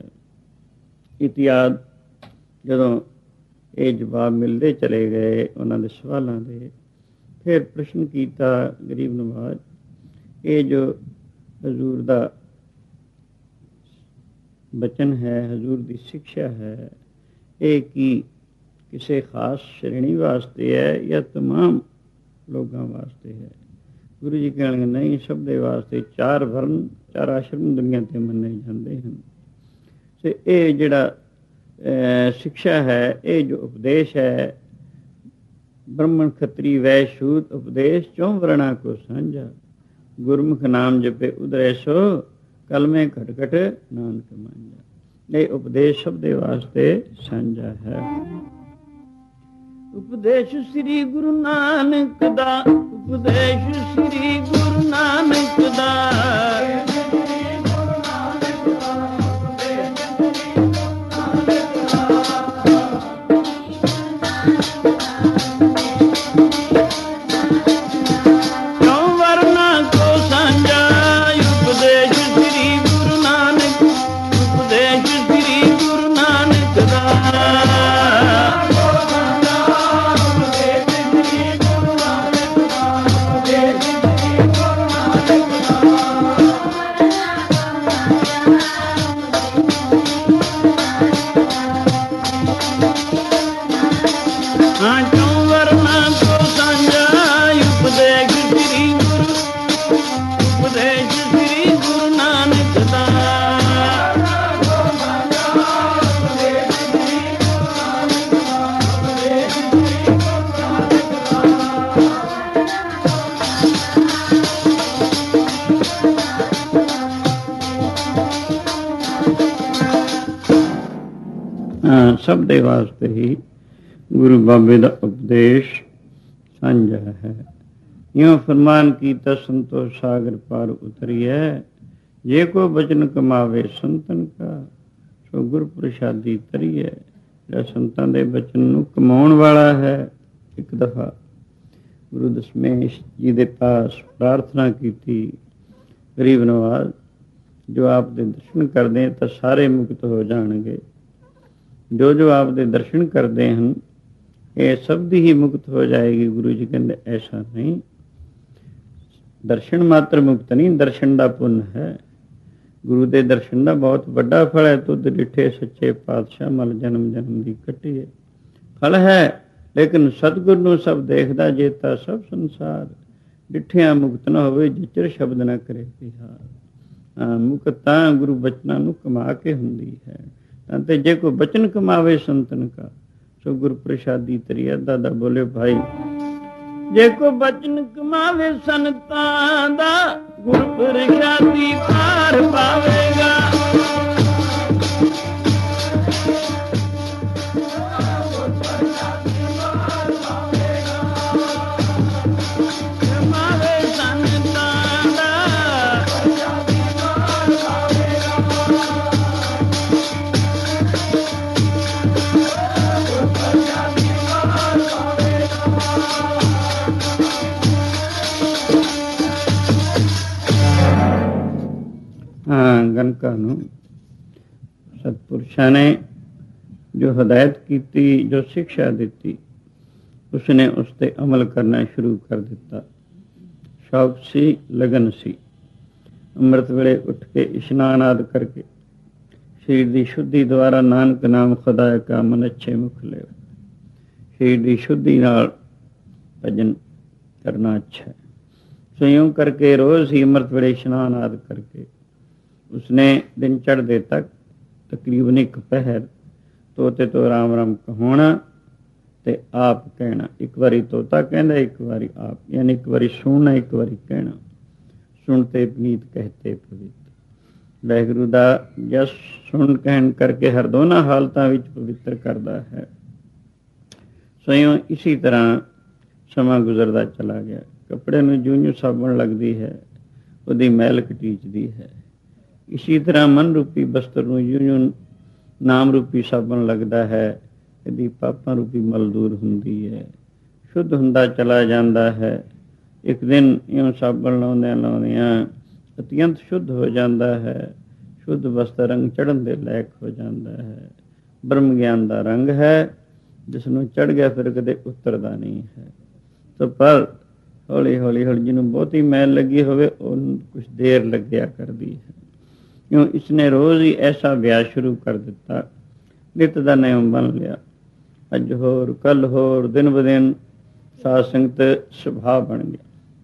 Speaker 1: ਇਤਿਆਦ ਜਦੋਂ ਇਹ ਜਵਾਬ ਮਿਲਦੇ ਚਲੇ ਗਏ ਉਹਨਾਂ ਦੇ ਸਵਾਲਾਂ ਦੇ, ਫਿਰ ਪ੍ਰਸ਼ਨ ਕੀਤਾ ਗਰੀਬ ਨਵਾਜ਼, ਇਹ ਜੋ ਹਜ਼ੂਰ ਦਾ ਬਚਨ ਹੈ, ਹਜ਼ੂਰ ਦੀ ਸਿੱਖਿਆ ਹੈ, ਇਹ ਕੀ ਕਿਸੇ ਖਾਸ ਸ਼੍ਰੇਣੀ ਵਾਸਤੇ ਹੈ ਜਾਂ ਤਮਾਮ ਲੋਕਾਂ ਵਾਸਤੇ ਹੈ? ਗੁਰੂ ਜੀ ਕਹਿਣਗੇ ਨਹੀਂ, ਸਭ ਦੇ ਵਾਸਤੇ। 4 ਵਰਨ 4 ਆਸ਼ਰਮ ਦੁਨੀਆ 'ਤੇ ਮੰਨੇ ਜਾਂਦੇ ਹਨ। ਤੇ ਇਹ ਜਿਹੜਾ ਸਿੱਖਿਆ ਹੈ, ਇਹ ਜੋ ਉਪਦੇਸ਼ ਹੈ, ਬ੍ਰਹਮਣ ਖੱਤਰੀ ਵੈश्य ਸ਼ੂਦ ਉਪਦੇਸ਼ 4 ਵਰਣਾ ਕੋ ਸਾਂਝਾ। ਗੁਰਮੁਖ ਨਾਮ ਜਪੇ ਉਦਰੈ ਸੋ, ਕਲਮੇ ਘਟ ਘਟ ਨਾਨਕ ਮਾਂਝਾ। ਇਹ ਉਪਦੇਸ਼ ਸਭ ਦੇ ਵਾਸਤੇ ਸਾਂਝਾ ਹੈ। ਉਪਦੇਸ਼ ਸ੍ਰੀ ਗੁਰੂ ਨਾਨਕ ਦਾ, ਉਪਦੇਸ਼ ਸ੍ਰੀ ਗੁਰੂ ਨਾਨਕ ਦਾ। ਸਭ ਦੇ ਵਾਸਤੇ ਹੀ ਗੁਰੂ ਬਾਬੇ ਦਾ ਉਪਦੇਸ਼ ਸਾਂਝਾ ਹੈ। ਇਉਂ ਫਰਮਾਨ ਕੀਤਾ ਸੰਤੋਖ ਸਾਗਰ ਪਾਰ ਉਤਰੀਐ, ਜੇ ਕੋ ਬਚਨ ਕਮਾਵੇ ਸੰਤਨ ਕਾ, ਸੋ ਗੁਰ ਪ੍ਰਸਾਦੀ ਤਰੀਐ। ਜਿਹੜਾ ਸੰਤਾਂ ਦੇ ਬਚਨ ਨੂੰ ਕਮਾਉਣ ਵਾਲਾ ਹੈ। ਇੱਕ ਦਫਾ ਗੁਰੂ ਦਸ਼ਮੇਸ਼ ਜੀ ਦੇ ਪਾਸ ਪ੍ਰਾਰਥਨਾ ਕੀਤੀ, ਗਰੀਬ ਨਵਾਜ਼, ਜੋ ਆਪ ਦੇ ਦਰਸ਼ਨ ਕਰਦੇ ਤਾਂ ਸਾਰੇ ਮੁਕਤ ਹੋ ਜਾਣਗੇ। ਜੋ ਜੋ ਆਪ ਦੇ ਦਰਸ਼ਨ ਕਰਦੇ ਹਨ, ਇਹ ਸਭ ਦੀ ਹੀ ਮੁਕਤ ਹੋ ਜਾਏਗੀ। ਗੁਰੂ ਜੀ ਕਹਿੰਦੇ ਐਸਾ ਨਹੀਂ, ਦਰਸ਼ਨ ਮਾਤਰ ਮੁਕਤ ਨਹੀਂ, ਦਰਸ਼ਨ ਦਾ ਪੁੰਨ ਹੈ। ਗੁਰੂ ਦੇ ਦਰਸ਼ਨ ਦਾ ਬਹੁਤ ਵੱਡਾ ਫਲ ਹੈ। ਤੁਧ ਡਿਠੇ ਸੱਚੇ ਪਾਤਸ਼ਾਹ, ਮਲ ਜਨਮ ਜਨਮ ਦੀ ਕੱਟੀਏ। ਫਲ ਹੈ, ਲੇਕਿਨ ਸਤਿਗੁਰ ਨੂੰ ਸਭ ਦੇਖਦਾ ਜੇਤਾ ਸਭ ਸੰਸਾਰ। ਡਿਠਿਆ ਮੁਕਤ ਨਾ ਹੋਵੇ, ਜਿਚਰ ਸ਼ਬਦ ਨਾ ਕਰੇ ਪਿਹਾਰ। ਮੁਕਤ ਤਾਂ ਗੁਰੂ ਬਚਨਾਂ ਨੂੰ ਕਮਾ ਕੇ ਹੁੰਦੀ ਹੈ। ਤੇ ਜੇ ਕੋਈ ਬਚਨ ਕਮਾਵੇ ਸੰਤਨ ਕਾ, ਸੋ ਗੁਰ ਪ੍ਰਸਾਦੀ ਤਰੀਐ। ਦਾਦਾ ਬੋਲੇ ਭਾਈ, ਜੇ ਕੋ ਬਚਨ ਕਮਾਵੇ ਸੰਤਾਂ ਦਾ, ਗੁਰ ਪ੍ਰਸਾਦੀ ਪਾਰ ਪਾਵੇਗਾ। ਗਨਕਾ ਨੂੰ ਸਤਪੁਰਸ਼ਾਂ ਨੇ ਜੋ ਹਦਾਇਤ ਕੀਤੀ, ਜੋ ਸਿੱਖਿਆ ਦਿੱਤੀ, ਉਸਨੇ ਉਸ 'ਤੇ ਅਮਲ ਕਰਨਾ ਸ਼ੁਰੂ ਕਰ ਦਿੱਤਾ। ਸ਼ੌਕ ਸੀ, ਲਗਨ ਸੀ। ਅੰਮ੍ਰਿਤ ਵੇਲੇ ਉੱਠ ਕੇ ਇਸ਼ਨਾਨ ਆਦਿ ਕਰਕੇ ਸਰੀਰ ਦੀ ਸ਼ੁੱਧੀ ਦੁਆਰਾ ਨਾਨਕ ਨਾਮ ਖੁਦਾ ਕਾ ਮਨ ਅੱਛੇ ਮੁਖ ਲਿਓ। ਸਰੀਰ ਦੀ ਸ਼ੁੱਧੀ ਨਾਲ ਭਜਨ ਕਰਨਾ ਅੱਛਾ ਹੈ। ਸੋ ਇਉਂ ਕਰਕੇ ਰੋਜ਼ ਹੀ ਅੰਮ੍ਰਿਤ ਵੇਲੇ ਇਸ਼ਨਾਨ ਆਦਿ ਕਰਕੇ ਉਸਨੇ ਦਿਨ ਚੜ੍ਹਦੇ ਤੱਕ ਤਕਰੀਬਨ 1 ਪਹਿਰ ਤੋਤੇ ਤੋਂ ਰਾਮ ਰਾਮ ਕਹਾਉਣਾ ਤੇ ਆਪ ਕਹਿਣਾ। ਇੱਕ ਵਾਰੀ ਤੋਤਾ ਕਹਿੰਦਾ, ਇੱਕ ਵਾਰੀ ਆਪ, ਯਾਨੀ ਇੱਕ ਵਾਰੀ ਸੁਣਨਾ, ਇੱਕ ਵਾਰੀ ਕਹਿਣਾ। ਸੁਣਤੇ ਪਨੀਤ ਕਹਤੇ ਪਵਿੱਤ। ਵਾਹਿਗੁਰੂ ਦਾ ਜਸ ਸੁਣ ਕਹਿਣ ਕਰਕੇ ਹਰ ਦੋਨਾਂ ਹਾਲਤਾਂ ਵਿੱਚ ਪਵਿੱਤਰ ਕਰਦਾ ਹੈ। ਸੋ ਇਸੀ ਤਰ੍ਹਾਂ ਸਮਾਂ ਗੁਜ਼ਰਦਾ ਚਲਾ ਗਿਆ। ਕੱਪੜੇ ਨੂੰ ਜਿਉਂ ਸਾਬਣ ਲੱਗਦੀ ਹੈ, ਉਹਦੀ ਮੈਲ ਘਟੀਚਦੀ ਹੈ। ਇਸੀ ਤਰ੍ਹਾਂ ਮਨ ਰੂਪੀ ਬਸਤਰ ਨੂੰ ਜਿਉਂ ਨਾਮ ਰੂਪੀ ਸਾਬਣ ਲੱਗਦਾ ਹੈ, ਇਹਦੀ ਪਾਪਾਂ ਰੂਪੀ ਮਲ ਦੂਰ ਹੁੰਦੀ ਹੈ, ਸ਼ੁੱਧ ਹੁੰਦਾ ਚਲਾ ਜਾਂਦਾ ਹੈ। ਇੱਕ ਦਿਨ ਇਉਂ ਸਾਬਣ ਲਾਉਂਦਿਆਂ ਲਾਉਂਦਿਆਂ ਅਤਿਅੰਤ ਸ਼ੁੱਧ ਹੋ ਜਾਂਦਾ ਹੈ। ਸ਼ੁੱਧ ਬਸਤਰ ਰੰਗ ਚੜ੍ਹਨ ਦੇ ਲਾਇਕ ਹੋ ਜਾਂਦਾ ਹੈ। ਬ੍ਰਹਮ ਗਿਆਨ ਦਾ ਰੰਗ ਹੈ, ਜਿਸ ਨੂੰ ਚੜ੍ਹ ਗਿਆ ਫਿਰ ਕਦੇ ਉਤਰਦਾ ਨਹੀਂ ਹੈ। ਤਾਂ ਪਰ ਹੌਲੀ ਹੌਲੀ ਹੌਲੀ ਜਿਹਨੂੰ ਬਹੁਤੀ ਮੈਲ ਲੱਗੀ ਹੋਵੇ, ਉਹਨੂੰ ਕੁਛ ਦੇਰ ਲੱਗਿਆ ਕਰਦੀ ਹੈ। ਕਿਉਂ ਇਸਨੇ ਰੋਜ਼ ਹੀ ਐਸਾ ਅਭਿਆਸ ਸ਼ੁਰੂ ਕਰ ਦਿੱਤਾ, ਨਿੱਤ ਦਾ ਨਿਯਮ ਬਣ ਲਿਆ। ਅੱਜ ਹੋਰ, ਕੱਲ ਹੋਰ, ਦਿਨ ਬ ਦਿਨ ਸਾਧ ਸੰਗਤ ਸੁਭਾਅ ਬਣ ਗਿਆ।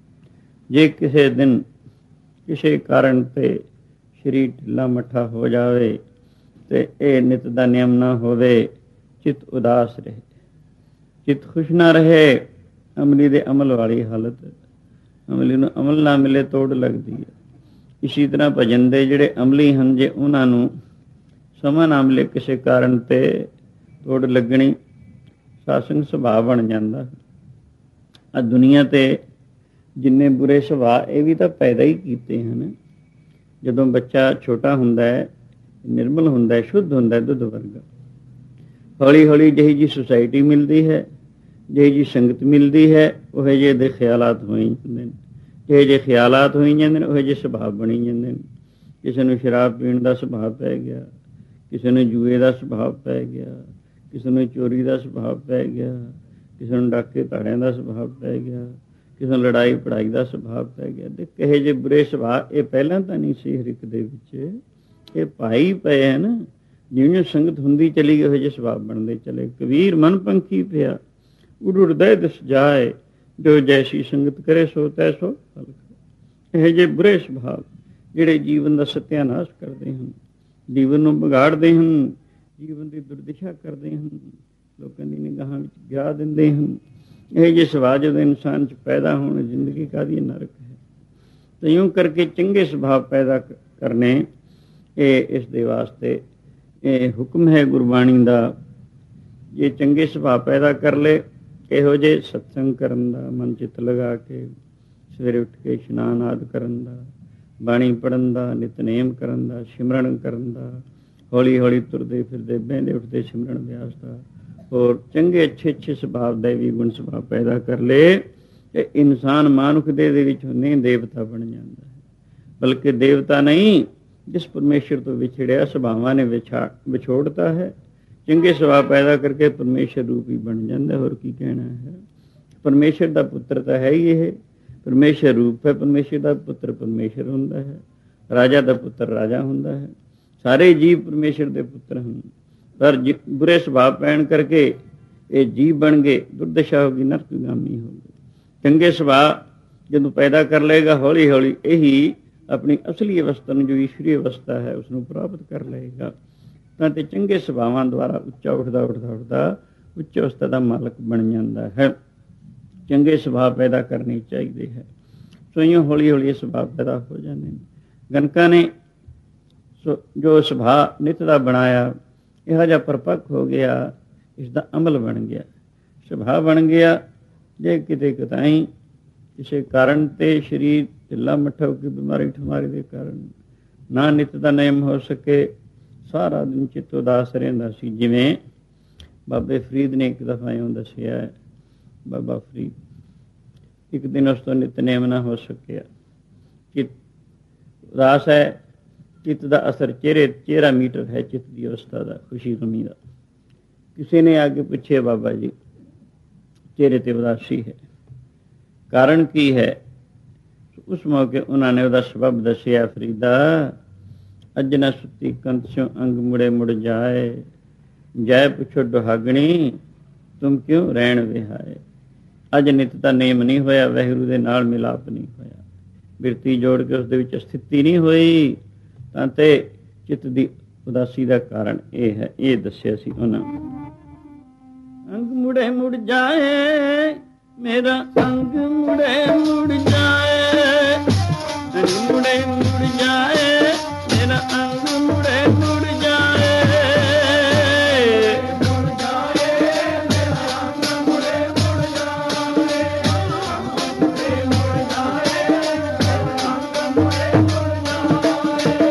Speaker 1: ਜੇ ਕਿਸੇ ਦਿਨ ਕਿਸੇ ਕਾਰਨ ਤੇ ਸਰੀਰ ਢਿੱਲਾ ਮੱਠਾ ਹੋ ਜਾਵੇ ਤੇ ਇਹ ਨਿੱਤ ਦਾ ਨਿਯਮ ਨਾ ਹੋਵੇ, ਚਿੱਤ ਉਦਾਸ ਰਹੇ, ਚਿੱਤ ਖੁਸ਼ ਨਾ ਰਹੇ। ਅਮਲੀ ਦੇ ਅਮਲ ਵਾਲੀ ਹਾਲਤ, ਅਮਲੀ ਨੂੰ ਅਮਲ ਨਾ ਮਿਲੇ ਤੋੜ ਲੱਗਦੀ ਹੈ। ਇਸੀ ਤਰ੍ਹਾਂ ਭਜਨ ਦੇ ਜਿਹੜੇ ਅਮਲੀ ਹਨ, ਜੇ ਉਹਨਾਂ ਨੂੰ ਸਮਾਂ ਨਾ ਮਿਲੇ ਕਿਸੇ ਕਾਰਨ ਤੇ ਤੋੜ ਲੱਗਣੀ, ਸਾਸੰਗ ਸੁਭਾਅ ਬਣ ਜਾਂਦਾ। ਆ ਦੁਨੀਆ ਤੇ ਜਿੰਨੇ ਬੁਰੇ ਸੁਭਾਅ ਇਹ ਵੀ ਤਾਂ ਪੈਦਾ ਹੀ ਕੀਤੇ ਹਨ। ਜਦੋਂ ਬੱਚਾ ਛੋਟਾ ਹੁੰਦਾ ਹੈ, ਨਿਰਮਲ ਹੁੰਦਾ ਹੈ, ਸ਼ੁੱਧ ਹੁੰਦਾ ਹੈ, ਦੁੱਧ ਵਰਗਾ, ਹੌਲੀ ਹੌਲੀ ਜਿਹੀ ਜੀ ਸੁਸਾਇਟੀ ਮਿਲਦੀ ਹੈ, ਜਿਹੀ ਜੀ ਸੰਗਤ ਮਿਲਦੀ ਹੈ, ਉਹ ਜਿਹੇ ਦੇ ਖਿਆਲਾਤ ਹੋਈ ਜਾਂਦੇ ਨੇ। ਜਿਹੇ ਜਿਹੇ ਖਿਆਲਾਤ ਹੋਈ ਜਾਂਦੇ ਨੇ, ਉਹ ਜਿਹੇ ਸੁਭਾਅ ਬਣੀ ਜਾਂਦੇ ਨੇ। ਕਿਸੇ ਨੂੰ ਸ਼ਰਾਬ ਪੀਣ ਦਾ ਸੁਭਾਅ ਪੈ ਗਿਆ, ਕਿਸੇ ਨੂੰ ਜੂਏ ਦਾ ਸੁਭਾਅ ਪੈ ਗਿਆ, ਕਿਸੇ ਨੂੰ ਚੋਰੀ ਦਾ ਸੁਭਾਅ ਪੈ ਗਿਆ, ਕਿਸੇ ਨੂੰ ਡਾਕੇ ਧਾੜਿਆਂ ਦਾ ਸੁਭਾਅ ਪੈ ਗਿਆ, ਕਿਸੇ ਨੂੰ ਲੜਾਈ ਪੜ੍ਹਾਈ ਦਾ ਸੁਭਾਅ ਪੈ ਗਿਆ। ਤੇ ਕਹੇ ਜਿਹੇ ਬੁਰੇ ਸੁਭਾਅ ਇਹ ਪਹਿਲਾਂ ਤਾਂ ਨਹੀਂ ਸੀ ਹਰ ਇੱਕ ਦੇ ਵਿੱਚ, ਇਹ ਪਾਈ ਪਏ ਹਨ। ਜਿਵੇਂ ਸੰਗਤ ਹੁੰਦੀ ਚਲੀ ਗਈ, ਉਹ ਜਿਹੇ ਸੁਭਾਅ ਬਣਦੇ ਚਲੇ। ਕਬੀਰ ਮਨ ਪੰਖੀ ਪਿਆ ਉਡ ਉਡਦੇ ਦਿਸ ਜਾਏ, ਜੋ ਜੈਸੀ ਸੰਗਤ ਕਰੇ ਸੋ ਤੈਸੋ ਫਲ ਕਰੇ। ਇਹ ਜਿਹੇ ਬੁਰੇ ਸੁਭਾਅ ਜਿਹੜੇ ਜੀਵਨ ਦਾ ਸਤਿਆਨਾਸ਼ ਕਰਦੇ ਹਨ, ਜੀਵਨ ਨੂੰ ਵਿਗਾੜਦੇ ਹਨ, ਜੀਵਨ ਦੀ ਦੁਰਦਿਸ਼ਾ ਕਰਦੇ ਹਨ, ਲੋਕਾਂ ਦੀ ਨਿਗਾਹਾਂ ਵਿੱਚ ਗਿਰਾ ਦਿੰਦੇ ਹਨ। ਇਹ ਜਿਹੇ ਸੁਭਾਅ ਜਦੋਂ ਇਨਸਾਨ 'ਚ ਪੈਦਾ ਹੋਣ, ਜ਼ਿੰਦਗੀ ਕਾਹਦੀ ਨਰਕ ਹੈ। ਤਾਂ ਇਉਂ ਕਰਕੇ ਚੰਗੇ ਸੁਭਾਅ ਪੈਦਾ ਕਰਨੇ, ਇਹ ਇਸ ਦੇ ਵਾਸਤੇ ਇਹ ਹੁਕਮ ਹੈ ਗੁਰਬਾਣੀ ਦਾ। ਜੇ ਚੰਗੇ ਸੁਭਾਅ ਪੈਦਾ ਕਰ ਲਏ, ਇਹੋ ਜਿਹੇ ਸਤਸੰਗ ਕਰਨ ਦਾ, ਮਨ ਚਿੱਤ ਲਗਾ ਕੇ ਸਵੇਰੇ ਉੱਠ ਕੇ ਇਸ਼ਨਾਨ ਆਦਿ ਕਰਨ ਦਾ, ਬਾਣੀ ਪੜ੍ਹਨ ਦਾ, ਨਿਤਨੇਮ ਕਰਨ ਦਾ, ਸਿਮਰਨ ਕਰਨ ਦਾ, ਹੌਲੀ ਹੌਲੀ ਤੁਰਦੇ ਫਿਰਦੇ ਬਹਿੰਦੇ ਉੱਠਦੇ ਸਿਮਰਨ ਅਭਿਆਸ ਦਾ, ਹੋਰ ਚੰਗੇ ਅੱਛੇ ਸੁਭਾਅ ਦਾ ਵੀ ਗੁਣ ਸੁਭਾਅ ਪੈਦਾ ਕਰ ਲਏ, ਤੇ ਇਨਸਾਨ ਮਾਨੁਖ ਦੇ ਵਿੱਚ ਨਹੀਂ ਦੇਵਤਾ ਬਣ ਜਾਂਦਾ ਹੈ। ਬਲਕਿ ਦੇਵਤਾ ਨਹੀਂ, ਜਿਸ ਪਰਮੇਸ਼ਰ ਤੋਂ ਵਿਛੜਿਆ ਸੁਭਾਵਾਂ ਨੇ ਵਿਛੋੜਤਾ ਹੈ, ਚੰਗੇ ਸੁਭਾਅ ਪੈਦਾ ਕਰਕੇ ਪਰਮੇਸ਼ਰ ਰੂਪ ਹੀ ਬਣ ਜਾਂਦਾ। ਹੋਰ ਕੀ ਕਹਿਣਾ ਹੈ। ਪਰਮੇਸ਼ਰ ਦਾ ਪੁੱਤਰ ਤਾਂ ਹੈ ਹੀ ਇਹ, ਪਰਮੇਸ਼ਰ ਰੂਪ ਹੈ। ਪਰਮੇਸ਼ਰ ਦਾ ਪੁੱਤਰ ਪਰਮੇਸ਼ਰ ਹੁੰਦਾ ਹੈ, ਰਾਜਾ ਦਾ ਪੁੱਤਰ ਰਾਜਾ ਹੁੰਦਾ ਹੈ। ਸਾਰੇ ਜੀਵ ਪਰਮੇਸ਼ਰ ਦੇ ਪੁੱਤਰ ਹਨ, ਪਰ ਬੁਰੇ ਸੁਭਾਅ ਪੈਣ ਕਰਕੇ ਇਹ ਜੀਵ ਬਣ ਗਏ, ਦੁਰਦਸ਼ਾ ਹੋ ਗਈ, ਨਰਕਗਾਮੀ ਹੋ ਗਏ। ਚੰਗੇ ਸੁਭਾਅ ਜਦੋਂ ਪੈਦਾ ਕਰ ਲਏਗਾ, ਹੌਲੀ ਹੌਲੀ ਇਹੀ ਆਪਣੀ ਅਸਲੀ ਅਵਸਥਾ ਨੂੰ, ਜੋ ਈਸ਼ਵਰੀ ਅਵਸਥਾ ਹੈ, ਉਸਨੂੰ ਪ੍ਰਾਪਤ ਕਰ ਲਏਗਾ। ਤਾਂ ਤੇ ਚੰਗੇ ਸੁਭਾਵਾਂ ਦੁਆਰਾ ਉੱਚਾ ਉੱਠਦਾ ਉੱਠ ਅਵਸਥਾ ਦਾ ਮਾਲਕ ਬਣ ਜਾਂਦਾ ਹੈ। ਚੰਗੇ ਸੁਭਾਅ ਪੈਦਾ ਕਰਨੇ ਚਾਹੀਦੇ ਹੈ। ਸੋ ਇਉਂ ਹੌਲੀ ਹੌਲੀ ਇਹ ਸੁਭਾਅ ਪੈਦਾ ਹੋ ਜਾਂਦੇ ਨੇ। ਗਣਕਾਂ ਨੇ ਜੋ ਸੁਭਾਅ ਨਿੱਤ ਦਾ ਬਣਾਇਆ, ਇਹੋ ਜਿਹਾ ਪਰਪੱਕ ਹੋ ਗਿਆ, ਇਸ ਦਾ ਅਮਲ ਬਣ ਗਿਆ, ਸੁਭਾਅ ਬਣ ਗਿਆ। ਜੇ ਕਿਤੇ ਕਿਤਾਈ ਕਿਸੇ ਕਾਰਨ ਤੇ ਸਰੀਰ ਢਿੱਲਾ ਮੱਠਾ ਹੋ ਕੇ ਬਿਮਾਰੀ ਠਮਾਰੀ ਦੇ ਕਾਰਨ ਨਾ ਨਿੱਤ ਦਾ ਨਿਯਮ ਹੋ ਸਕੇ, ਸਾਰਾ ਦਿਨ ਚਿੱਤ ਉਦਾਸ ਰਹਿੰਦਾ ਸੀ। ਜਿਵੇਂ ਬਾਬੇ ਫਰੀਦ ਨੇ ਇੱਕ ਦਫਾ ਇਉਂ ਦੱਸਿਆ ਹੈ, ਬਾਬਾ ਫਰੀਦ ਇੱਕ ਦਿਨ ਉਸ ਤੋਂ ਨਿਤਨੇਮ ਨਾ ਹੋ ਸਕਿਆ, ਚਿੱਤ ਉਦਾਸ ਹੈ, ਚਿੱਤ ਦਾ ਅਸਰ ਚਿਹਰਾ ਮੀਟਰ ਹੈ ਚਿੱਤ ਦੀ ਅਵਸਥਾ ਦਾ, ਖੁਸ਼ੀ ਗਮੀ ਦਾ। ਕਿਸੇ ਨੇ ਆ ਕੇ ਪੁੱਛਿਆ, ਬਾਬਾ ਜੀ ਚਿਹਰੇ ਤੇ ਉਦਾਸੀ ਹੈ, ਕਾਰਨ ਕੀ ਹੈ? ਉਸ ਮੌਕੇ ਉਹਨਾਂ ਨੇ ਉਹਦਾ ਸਬਬ ਦੱਸਿਆ, ਫਰੀਦਾ ਅੱਜ ਨਾ ਸੁੱਤੀ ਕੰਤ ਸਿਓ ਅੰਗ ਮੁੜੇ ਮੁੜ ਜਾਏ, ਜੈ ਪੁੱਛੋ ਦੁਹਾਗਣੀ ਤੁਮ ਕਿਉਂ ਰਹਿਣ ਵਿਹਾਏ। ਅੱਜ ਨਿੱਤ ਦਾ ਨੇਮ ਨਹੀਂ ਹੋਇਆ, ਵਾਹਿਗੁਰੂ ਦੇ ਨਾਲ ਮਿਲਾਪ ਨਹੀਂ ਹੋਇਆ, ਬਿਰਤੀ ਜੋੜ ਕੇ ਉਸ ਦੇ ਵਿੱਚ ਸਥਿਤੀ ਨਹੀਂ ਹੋਈ, ਤਾਂ ਤੇ ਚਿੱਤ ਦੀ ਉਦਾਸੀ ਦਾ ਕਾਰਨ ਇਹ ਹੈ। ਇਹ ਦੱਸਿਆ ਸੀ ਉਹਨਾਂ। ਅੰਗ ਮੁੜੇ ਮੁੜ ਜਾਏ ਮੇਰਾ ਅੰਗ ਮੁੜੇ ਮੁੜ ਜਾਏ, ਅੰਗ ਮੁੜੇ ਮੁੜ ਜਾਏ ਮੇਰਾ ਅੰਗ ਮੁੜੇ ਮੁੜ ਜਾਏ, ਮੁੜ ਜਾਏ ਮੇਰਾ ਅੰਗ ਮੁੜੇ ਮੁੜ ਜਾਏ, ਮੁੜੇ ਮੁੜ ਜਾਏ ਮੇਰਾ ਅੰਗ ਮੁੜੇ ਮੁੜ ਜਾਏ।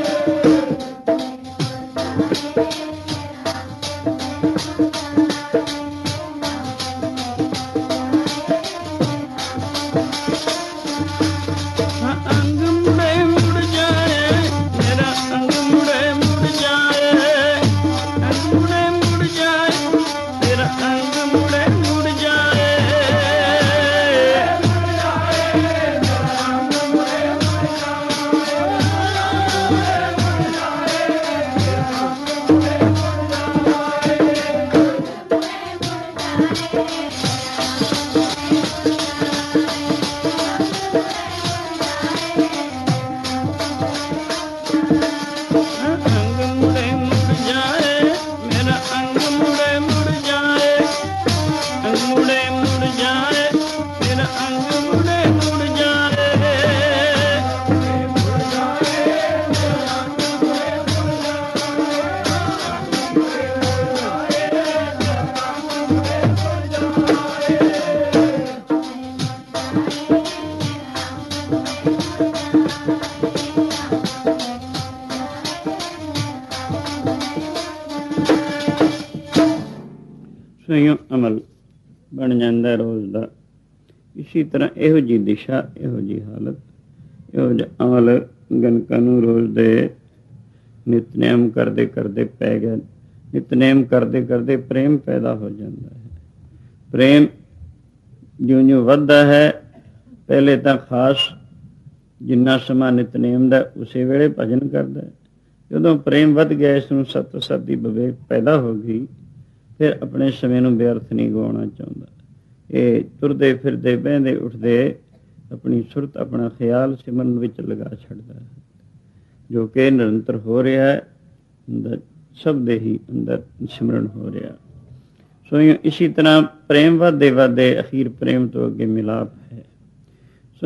Speaker 1: ਸਵਯੰ ਅਮਲ ਬਣ ਜਾਂਦਾ ਰੋਜ਼ ਦਾ। ਇਸੇ ਤਰ੍ਹਾਂ ਇਹੋ ਜਿਹੀ ਦਿਸ਼ਾ, ਇਹੋ ਜਿਹੀ ਹਾਲਤ, ਇਹੋ ਜਿਹਾ ਅਮਲ ਗਣਕਾਂ ਨੂੰ ਰੋਜ਼ ਦੇ ਨਿਤਨੇਮ ਕਰਦੇ ਕਰਦੇ ਪੈ ਗਿਆ। ਨਿਤਨੇਮ ਕਰਦੇ ਕਰਦੇ ਪ੍ਰੇਮ ਪੈਦਾ ਹੋ ਜਾਂਦਾ ਹੈ। ਪ੍ਰੇਮ ਜਿਉਂ ਜਿਉਂ ਵੱਧਦਾ ਹੈ, ਪਹਿਲੇ ਤਾਂ ਖਾਸ ਜਿੰਨਾ ਸਮਾਂ ਨਿਤਨੇਮ ਦਾ ਉਸੇ ਵੇਲੇ ਭਜਨ ਕਰਦਾ ਹੈ। ਜਦੋਂ ਪ੍ਰੇਮ ਵੱਧ ਗਿਆ, ਇਸ ਨੂੰ ਸਤ ਸਤ ਦੀ ਵਿਵੇਕ ਪੈਦਾ ਹੋ ਗਈ, ਫਿਰ ਆਪਣੇ ਸਮੇਂ ਨੂੰ ਵਿਅਰਥ ਨਹੀਂ ਗਵਾਉਣਾ ਚਾਹੁੰਦਾ। ਇਹ ਤੁਰਦੇ ਫਿਰਦੇ ਬਹਿੰਦੇ ਉੱਠਦੇ ਆਪਣੀ ਸੁਰਤ, ਆਪਣਾ ਖਿਆਲ ਸਿਮਰਨ ਵਿੱਚ ਲਗਾ ਛੱਡਦਾ ਹੈ, ਜੋ ਕਿ ਨਿਰੰਤਰ ਹੋ ਰਿਹਾ ਹੈ। ਅੰਦਰ ਸਭ ਦੇ ਹੀ ਅੰਦਰ ਸਿਮਰਨ ਹੋ ਰਿਹਾ। ਸੋ ਇਸੀ ਤਰ੍ਹਾਂ ਪ੍ਰੇਮ ਵੱਧਦੇ ਵੱਧਦੇ ਅਖੀਰ ਪ੍ਰੇਮ ਤੋਂ ਅੱਗੇ ਮਿਲਾਪ ਹੈ। ਸੋ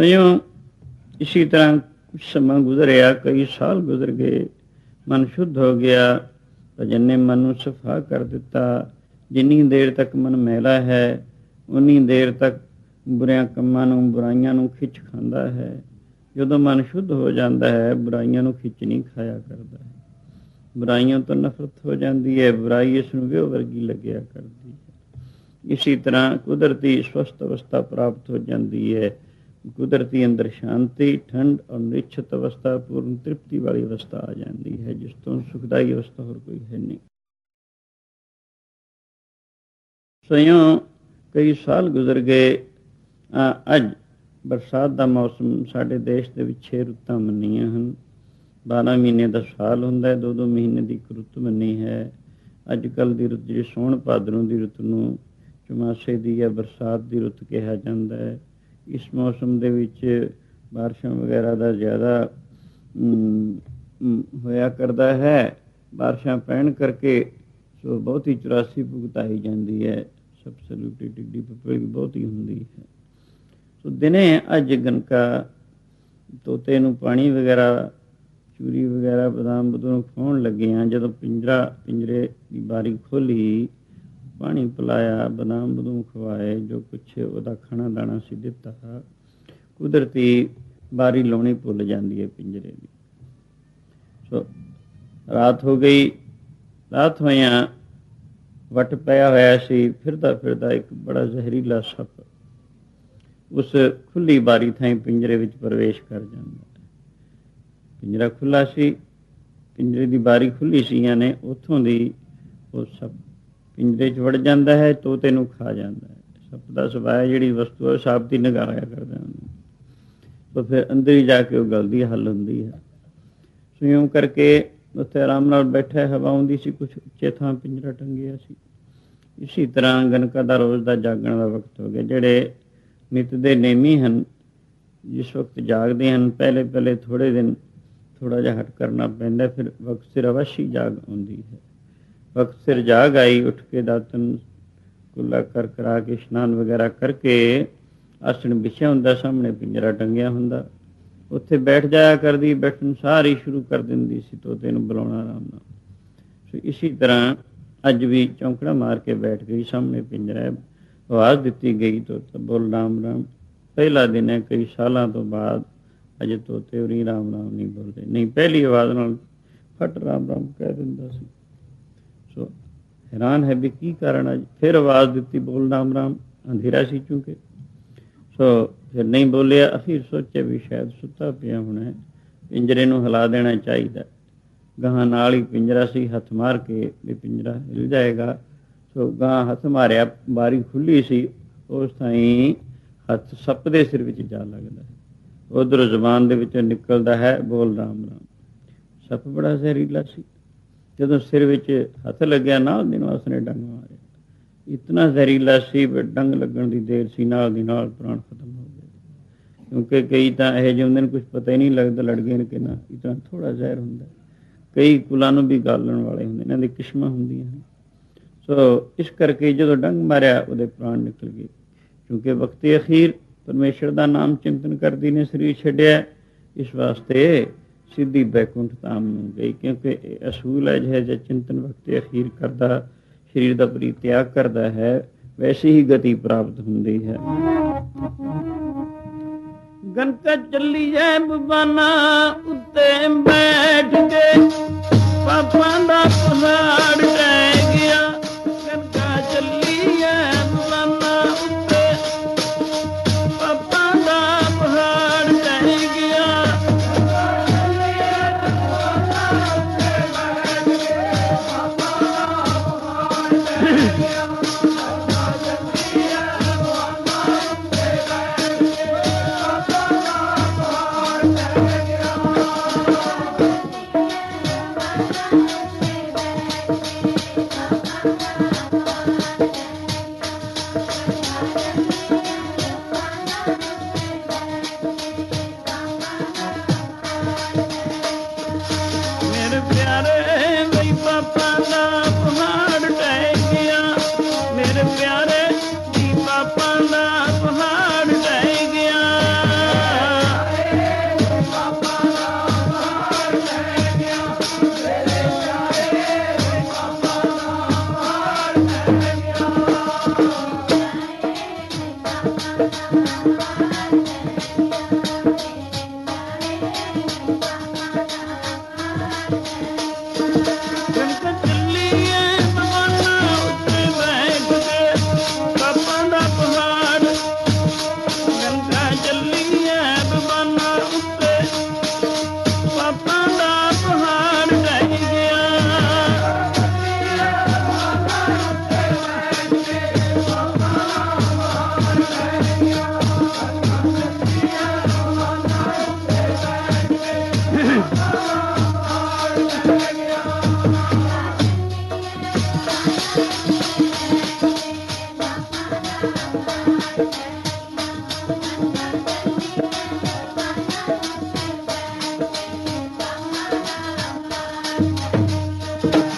Speaker 1: ਇਸੀ ਤਰ੍ਹਾਂ ਕੁਛ ਸਮਾਂ ਗੁਜ਼ਰਿਆ, ਕਈ ਸਾਲ ਗੁਜ਼ਰ ਗਏ, ਮਨ ਸ਼ੁੱਧ ਹੋ ਗਿਆ, ਭਜਨ ਨੇ ਮਨ ਨੂੰ ਸਫਾ ਕਰ ਦਿੱਤਾ। ਜਿੰਨੀ ਦੇਰ ਤੱਕ ਮਨ ਮੈਲਾ ਹੈ, ਉਨੀ ਦੇਰ ਤੱਕ ਬੁਰਿਆਂ ਕੰਮਾਂ ਨੂੰ, ਬੁਰਾਈਆਂ ਨੂੰ ਖਿੱਚ ਖਾਂਦਾ ਹੈ। ਜਦੋਂ ਮਨ ਸ਼ੁੱਧ ਹੋ ਜਾਂਦਾ ਹੈ, ਬੁਰਾਈਆਂ ਨੂੰ ਖਿੱਚ ਨਹੀਂ ਖਾਇਆ ਕਰਦਾ ਹੈ, ਬੁਰਾਈਆਂ ਤੋਂ ਨਫ਼ਰਤ ਹੋ ਜਾਂਦੀ ਹੈ, ਬੁਰਾਈ ਇਸ ਨੂੰ ਵਿਉ ਵਰਗੀ ਲੱਗਿਆ ਕਰਦੀ ਹੈ। ਇਸੀ ਤਰ੍ਹਾਂ ਕੁਦਰਤੀ ਸਵਸਥ ਅਵਸਥਾ ਪ੍ਰਾਪਤ ਹੋ ਜਾਂਦੀ ਹੈ। ਕੁਦਰਤੀ ਅੰਦਰ ਸ਼ਾਂਤੀ, ਠੰਡ ਔਰ ਨਿਸ਼ਚਿਤ ਅਵਸਥਾ, ਪੂਰਨ ਤ੍ਰਿਪਤੀ ਵਾਲੀ ਅਵਸਥਾ ਆ ਜਾਂਦੀ ਹੈ, ਜਿਸ ਤੋਂ ਸੁਖਦਾਈ ਅਵਸਥਾ ਹੋਰ ਕੋਈ ਹੈ ਨਹੀਂ। ਸੋ ਕਈ ਸਾਲ ਗੁਜ਼ਰ ਗਏ। ਅੱਜ ਬਰਸਾਤ ਦਾ ਮੌਸਮ ਸਾਡੇ ਦੇਸ਼ ਦੇ ਵਿੱਚ 6 ਰੁੱਤਾਂ ਮੰਨੀਆਂ ਹਨ। 12 ਮਹੀਨੇ ਦਾ ਸਾਲ ਹੁੰਦਾ ਹੈ, 2-2 ਮਹੀਨੇ ਦੀ ਇੱਕ ਰੁੱਤ ਮੰਨੀ ਹੈ। ਅੱਜ ਕੱਲ੍ਹ ਦੀ ਰੁੱਤ ਜਿਹੜੀ ਸੋਹਣ ਭਾਦਰੋਂ ਦੀ ਰੁੱਤ ਨੂੰ ਚੁਮਾਸੇ ਦੀ ਜਾਂ ਬਰਸਾਤ ਦੀ ਰੁੱਤ ਕਿਹਾ ਜਾਂਦਾ ਹੈ। ਇਸ ਮੌਸਮ ਦੇ ਵਿੱਚ ਬਾਰਿਸ਼ਾਂ ਵਗੈਰਾ ਦਾ ਜ਼ਿਆਦਾ ਹੋਇਆ ਕਰਦਾ ਹੈ। ਬਾਰਿਸ਼ਾਂ ਪੈਣ ਕਰਕੇ ਸੋ ਬਹੁਤੀ 84 ਭੁਗਤਾਈ ਜਾਂਦੀ ਹੈ। ਸਬਸਿਡਿਊਟੀ ਡਿਗਰੀ ਵੀ ਬਹੁਤੀ ਹੁੰਦੀ ਹੈ। ਸੋ ਦਿਨੇ ਅੱਜ ਗਨਕਾ ਤੋਤੇ ਨੂੰ ਪਾਣੀ ਵਗੈਰਾ, ਚੂਰੀ ਵਗੈਰਾ, ਬਦਾਮ ਬਦੂਮ ਖਵਾਉਣ ਲੱਗੀਆਂ। ਜਦੋਂ ਪਿੰਜਰੇ ਦੀ ਬਾਰੀ ਖੋਲ੍ਹੀ, ਪਾਣੀ ਪਿਲਾਇਆ, ਬਦਾਮ ਬਦੂਮ ਖਵਾਏ, ਜੋ ਕੁਛ ਉਹਦਾ ਖਾਣਾ ਦਾਣਾ ਸੀ ਦਿੱਤਾ। ਕੁਦਰਤੀ ਬਾਰੀ ਲਾਉਣੀ ਭੁੱਲ ਜਾਂਦੀ ਹੈ ਪਿੰਜਰੇ ਦੀ। ਸੋ ਰਾਤ ਹੋ ਗਈ। ਰਾਤ ਹੋਇਆਂ ਵੱਟ ਪਿਆ ਹੋਇਆ ਸੀ। ਫਿਰਦਾ ਫਿਰਦਾ ਇੱਕ ਬੜਾ ਜ਼ਹਿਰੀਲਾ ਸੱਪ ਉਸ ਖੁੱਲ੍ਹੀ ਬਾਰੀ ਥਾਈਂ ਪਿੰਜਰੇ ਵਿੱਚ ਪ੍ਰਵੇਸ਼ ਕਰ ਜਾਂਦਾ। ਪਿੰਜਰਾ ਖੁੱਲ੍ਹਾ ਸੀ, ਪਿੰਜਰੇ ਦੀ ਬਾਰੀ ਖੁੱਲ੍ਹੀ ਸੀ, ਯਾਨੀ ਉੱਥੋਂ ਦੀ ਉਹ ਸੱਪ ਪਿੰਜਰੇ 'ਚ ਵੜ ਜਾਂਦਾ ਹੈ, ਤੋਤੇ ਨੂੰ ਖਾ ਜਾਂਦਾ ਹੈ। ਸੱਪ ਦਾ ਸੁਭਾਅ ਜਿਹੜੀ ਵਸਤੂ ਹੈ ਸਾਬਤ ਹੀ ਨਿਗਾਹਿਆ ਕਰਦਾ ਉਹਨੂੰ। ਸੋ ਫਿਰ ਅੰਦਰ ਹੀ ਜਾ ਕੇ ਉਹ ਗੱਲ ਦੀ ਹੱਲ ਹੁੰਦੀ ਹੈ। ਸੋ ਇਉਂ ਕਰਕੇ ਉੱਥੇ ਆਰਾਮ ਨਾਲ ਬੈਠਾ, ਹਵਾ ਆਉਂਦੀ ਸੀ, ਕੁਛ ਉੱਚੇ ਥਾਂ ਪਿੰਜਰਾ ਟੰਗਿਆ ਸੀ। ਇਸੀ ਤਰ੍ਹਾਂ ਗਨਕਾ ਦਾ ਰੋਜ਼ ਦਾ ਜਾਗਣ ਦਾ ਵਕਤ ਹੋ ਗਿਆ। ਜਿਹੜੇ ਨਿੱਤ ਦੇ ਨੇਮੀ ਹਨ, ਜਿਸ ਵਕਤ ਜਾਗਦੇ ਹਨ, ਪਹਿਲੇ ਥੋੜ੍ਹੇ ਦਿਨ ਥੋੜ੍ਹਾ ਜਿਹਾ ਹਟ ਕਰਨਾ ਪੈਂਦਾ, ਫਿਰ ਵਕਤ ਸਿਰ ਅਵਸ਼ੀ ਜਾਗ ਆਉਂਦੀ ਹੈ। ਵਕਤ ਸਿਰ ਜਾਗ ਆਈ, ਉੱਠ ਕੇ ਦਾਤਨ ਕੁੱਲਾ ਕਰਾ ਕੇ ਇਸ਼ਨਾਨ ਵਗੈਰਾ ਕਰਕੇ ਆਸਣ ਵਿਛਿਆ ਹੁੰਦਾ, ਸਾਹਮਣੇ ਪਿੰਜਰਾ ਟੰਗਿਆ ਹੁੰਦਾ, ਉੱਥੇ ਬੈਠ ਜਾਇਆ ਕਰਦੀ। ਬੈਠਣ ਸਾਰ ਹੀ ਸ਼ੁਰੂ ਕਰ ਦਿੰਦੀ ਸੀ ਤੋਤੇ ਨੂੰ ਬੁਲਾਉਣਾ ਆਰਾਮ ਨਾਲ। ਸੋ ਇਸੀ ਤਰ੍ਹਾਂ ਅੱਜ ਵੀ ਚੌਂਕੜਾ ਮਾਰ ਕੇ ਬੈਠ ਗਈ, ਸਾਹਮਣੇ ਪਿੰਜਰਾ, ਆਵਾਜ਼ ਦਿੱਤੀ ਗਈ, ਤੋਤਾ ਬੋਲ ਰਾਮ ਰਾਮ। ਪਹਿਲਾ ਦਿਨ ਹੈ, ਕਈ ਸਾਲਾਂ ਤੋਂ ਬਾਅਦ ਅਜੇ ਤੋਤੇ ਉਰੀ ਰਾਮ ਰਾਮ ਨਹੀਂ ਬੋਲਦੇ। ਨਹੀਂ, ਪਹਿਲੀ ਆਵਾਜ਼ ਨਾਲ ਫਟ ਰਾਮ ਰਾਮ ਕਹਿ ਦਿੰਦਾ ਸੀ। ਸੋ ਹੈਰਾਨ ਹੈ ਵੀ ਕੀ ਕਾਰਨ। ਅੱਜ ਫਿਰ ਆਵਾਜ਼ ਦਿੱਤੀ, ਬੋਲ ਰਾਮ ਰਾਮ। ਅੰਧੇਰਾ ਸੀ ਚੂੰਕਿ, ਸੋ ਫਿਰ ਨਹੀਂ ਬੋਲਿਆ। ਅਖੀਰ ਸੋਚਿਆ ਵੀ ਸ਼ਾਇਦ ਸੁੱਤਾ ਪਿਆ ਹੋਣਾ, ਪਿੰਜਰੇ ਨੂੰ ਹਿਲਾ ਦੇਣਾ ਚਾਹੀਦਾ। ਗਾਹਾਂ ਨਾਲ ਹੀ ਪਿੰਜਰਾ ਸੀ, ਹੱਥ ਮਾਰ ਕੇ ਵੀ ਪਿੰਜਰਾ ਹਿਲ ਜਾਏਗਾ। ਸੋ ਗਾਹਾਂ ਹੱਥ ਮਾਰਿਆ, ਬਾਰੀ ਖੁੱਲ੍ਹੀ ਸੀ, ਉਸ ਥਾਈਂ ਹੱਥ ਸੱਪ ਦੇ ਸਿਰ ਵਿੱਚ ਜਾ ਲੱਗਦਾ ਹੈ। ਉੱਧਰੋਂ ਜ਼ੁਬਾਨ ਦੇ ਵਿੱਚੋਂ ਨਿਕਲਦਾ ਹੈ, ਬੋਲ ਰਾਮ ਰਾਮ। ਸੱਪ ਬੜਾ ਜ਼ਹਿਰੀਲਾ ਸੀ। ਜਦੋਂ ਸਿਰ ਵਿੱਚ ਹੱਥ ਲੱਗਿਆ, ਨਾਲ ਦੀ ਨਾਲ ਉਸਨੇ ਡੰਗ ਮਾਰਿਆ। ਇਤਨਾ ਜ਼ਹਿਰੀਲਾ ਸੀ ਵੀ ਡੰਗ ਲੱਗਣ ਦੀ ਦੇਰ ਸੀ, ਨਾਲ ਦੀ ਨਾਲ ਪ੍ਰਾਣ ਖਤਮ ਹੋ ਗਏ। ਕਿਉਂਕਿ ਕਈ ਤਾਂ ਇਹੋ ਜਿਹੇ ਹੁੰਦੇ ਨੇ, ਕੁਛ ਪਤਾ ਹੀ ਨਹੀਂ ਲੱਗਦਾ ਲੜ ਗਏ ਨੇ ਕਿ ਨਾ, ਇਤਨਾ ਥੋੜ੍ਹਾ ਜ਼ਹਿਰ ਹੁੰਦਾ। ਕਈ ਕੁਲਾਂ ਨੂੰ ਵੀ ਗਾਲਣ ਵਾਲੇ ਹੁੰਦੇ, ਇਹਨਾਂ ਦੀ ਕਿਸਮਾਂ ਹੁੰਦੀਆਂ ਹਨ। ਸੋ ਇਸ ਕਰਕੇ ਜਦੋਂ ਡੰਗ ਮਾਰਿਆ, ਉਹਦੇ ਪ੍ਰਾਣ ਨਿਕਲ ਗਏ। ਕਿਉਂਕਿ ਵਕਤ ਅਖੀਰ ਪਰਮੇਸ਼ਰ ਦਾ ਨਾਮ ਚਿੰਤਨ ਕਰਦੀ ਨੇ ਸਰੀਰ ਛੱਡਿਆ, ਇਸ ਵਾਸਤੇ ਸਿੱਧੀ ਬੈਕੁੰਠ ਧਾਮ ਨੂੰ ਗਈ। ਕਿਉਂਕਿ ਇਹ ਅਸੂਲ ਹੈ, ਜਿਹੋ ਜਿਹਾ ਚਿੰਤਨ ਵਕਤ ਅਖੀਰ ਕਰਦਾ, ਸਰੀਰ ਦਾ ਪਰਿਤਿਆਗ ਕਰਦਾ ਹੈ, ਵੈਸੀ ਹੀ ਗਤੀ ਪ੍ਰਾਪਤ ਹੁੰਦੀ ਹੈ। ਗਨਕਾ ਚੱਲੀ ਐ ਬਬਾਨਾ ਉੱਤੇ ਬੈਠ ਕੇ, ਪਾਪਾਂ ਦਾ ਪਹਾੜ ਟਹਿ ਗਿਆ। ਗਨਕਾ ਚੱਲੀ ਐ ਬਬਾਨਾ ਉੱਤੇ, ਪਾਪਾਂ ਦਾ ਪਹਾੜ ਟਹਿ ਗਿਆ।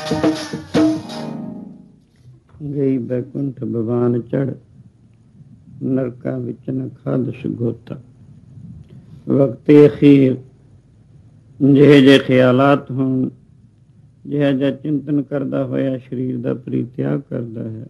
Speaker 1: ਗਈ ਬੈਕੁੰਠ ਭਗਵਾਨ ਚੜ, ਨਰਕਾਂ ਵਿੱਚ ਨ ਖਾਦਸ਼ ਗੋਤਾ। ਵਕਤੇ ਅਖੀਰ ਜਿਹੇ ਜਿਹੇ ਖਿਆਲਾਤ ਹੋਣ, ਜਿਹਾ ਜਿਹਾ ਚਿੰਤਨ ਕਰਦਾ ਹੋਇਆ ਸਰੀਰ ਦਾ ਪਰਿਤਿਆਗ ਕਰਦਾ ਹੈ,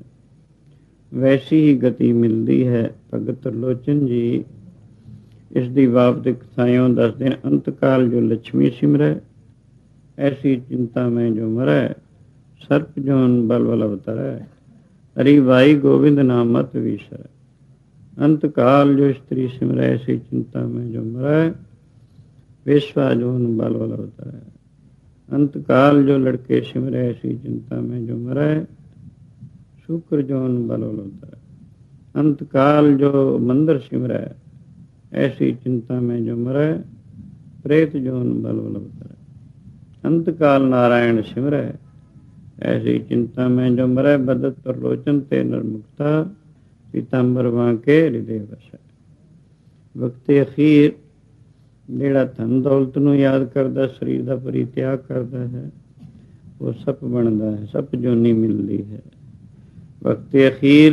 Speaker 1: ਵੈਸੀ ਹੀ ਗਤੀ ਮਿਲਦੀ ਹੈ। ਭਗਤ ਤਰਲੋਚਨ ਜੀ ਇਸ ਦੀ ਬਾਬਤ ਕਥਾਇਓਂ ਦੱਸਦੇ ਨੇ। ਅੰਤਕਾਲ ਜੋ ਲక్ష్ਮੀ ਸਿਮਰੈ, ਐਸੀ ਚਿੰਤਾ ਮੈਂ ਜੋ ਮਰੈ, ਸਰਪ ਜੋਨ ਬਲ ਬਲ ਅਵਤਰੈ, ਹਰੀ ਭਾਈ ਗੋਬਿੰਦ ਨਾਮ ਮਤ ਵਿਸਰੈ। ਅੰਤਕਾਲ ਜੋ ਇਸਤਰੀ ਸਿਮਰੈ, ਐਸੀ ਚਿੰਤਾ ਮੈਂ ਜੋ ਮਰੈ, ਵੇਸ਼ਵਾ ਜੋਨ ਬਲ ਬਲ ਅਵਤਰੈ। ਅੰਤਕਾਲ ਜੋ ਲੜਕੇ ਸਿਮਰੈ, ਐਸੀ ਚਿੰਤਾ ਮੈਂ ਜੋ ਮਰੈ, ਸ਼ੁਕਰ ਜੋਨ ਬਲ ਬਲ ਅਵਤਰੈ। ਅੰਤਕਾਲ ਜੋ ਮੰਦਰ ਸਿਮਰੈ, ਐਸੀ ਚਿੰਤਾ ਮੈਂ ਜੋ ਮਰੈ, ਪ੍ਰੇਤ ਜੋਨ ਬਲ ਬਲ ਅਵਤਰੈ। ਅੰਤਕਾਲ ਨਾਰਾਇਣ ਸਿਮਰੈ, ਐਸੀ ਚਿੰਤਾ ਮੈਂ ਜੋ ਮਰੈ, ਬਦਤ ਤਰਲੋਚਨ ਤੇ ਨਰਮੁਕਤਾ, ਪੀਤਾੰਬਰ ਬਾਂਕੇ ਹਿਰਦੇ ਵਸੈ। ਵਕਤੇ ਅਖੀਰ ਜਿਹੜਾ ਧਨ ਦੌਲਤ ਨੂੰ ਯਾਦ ਕਰਦਾ, ਸਰੀਰ ਦਾ ਪਰਿਤਿਆਗ ਕਰਦਾ ਹੈ, ਉਹ ਸੱਪ ਬਣਦਾ ਹੈ, ਸੱਪ ਜੋਨੀ ਮਿਲਦੀ ਹੈ। ਵਕਤੇ ਅਖੀਰ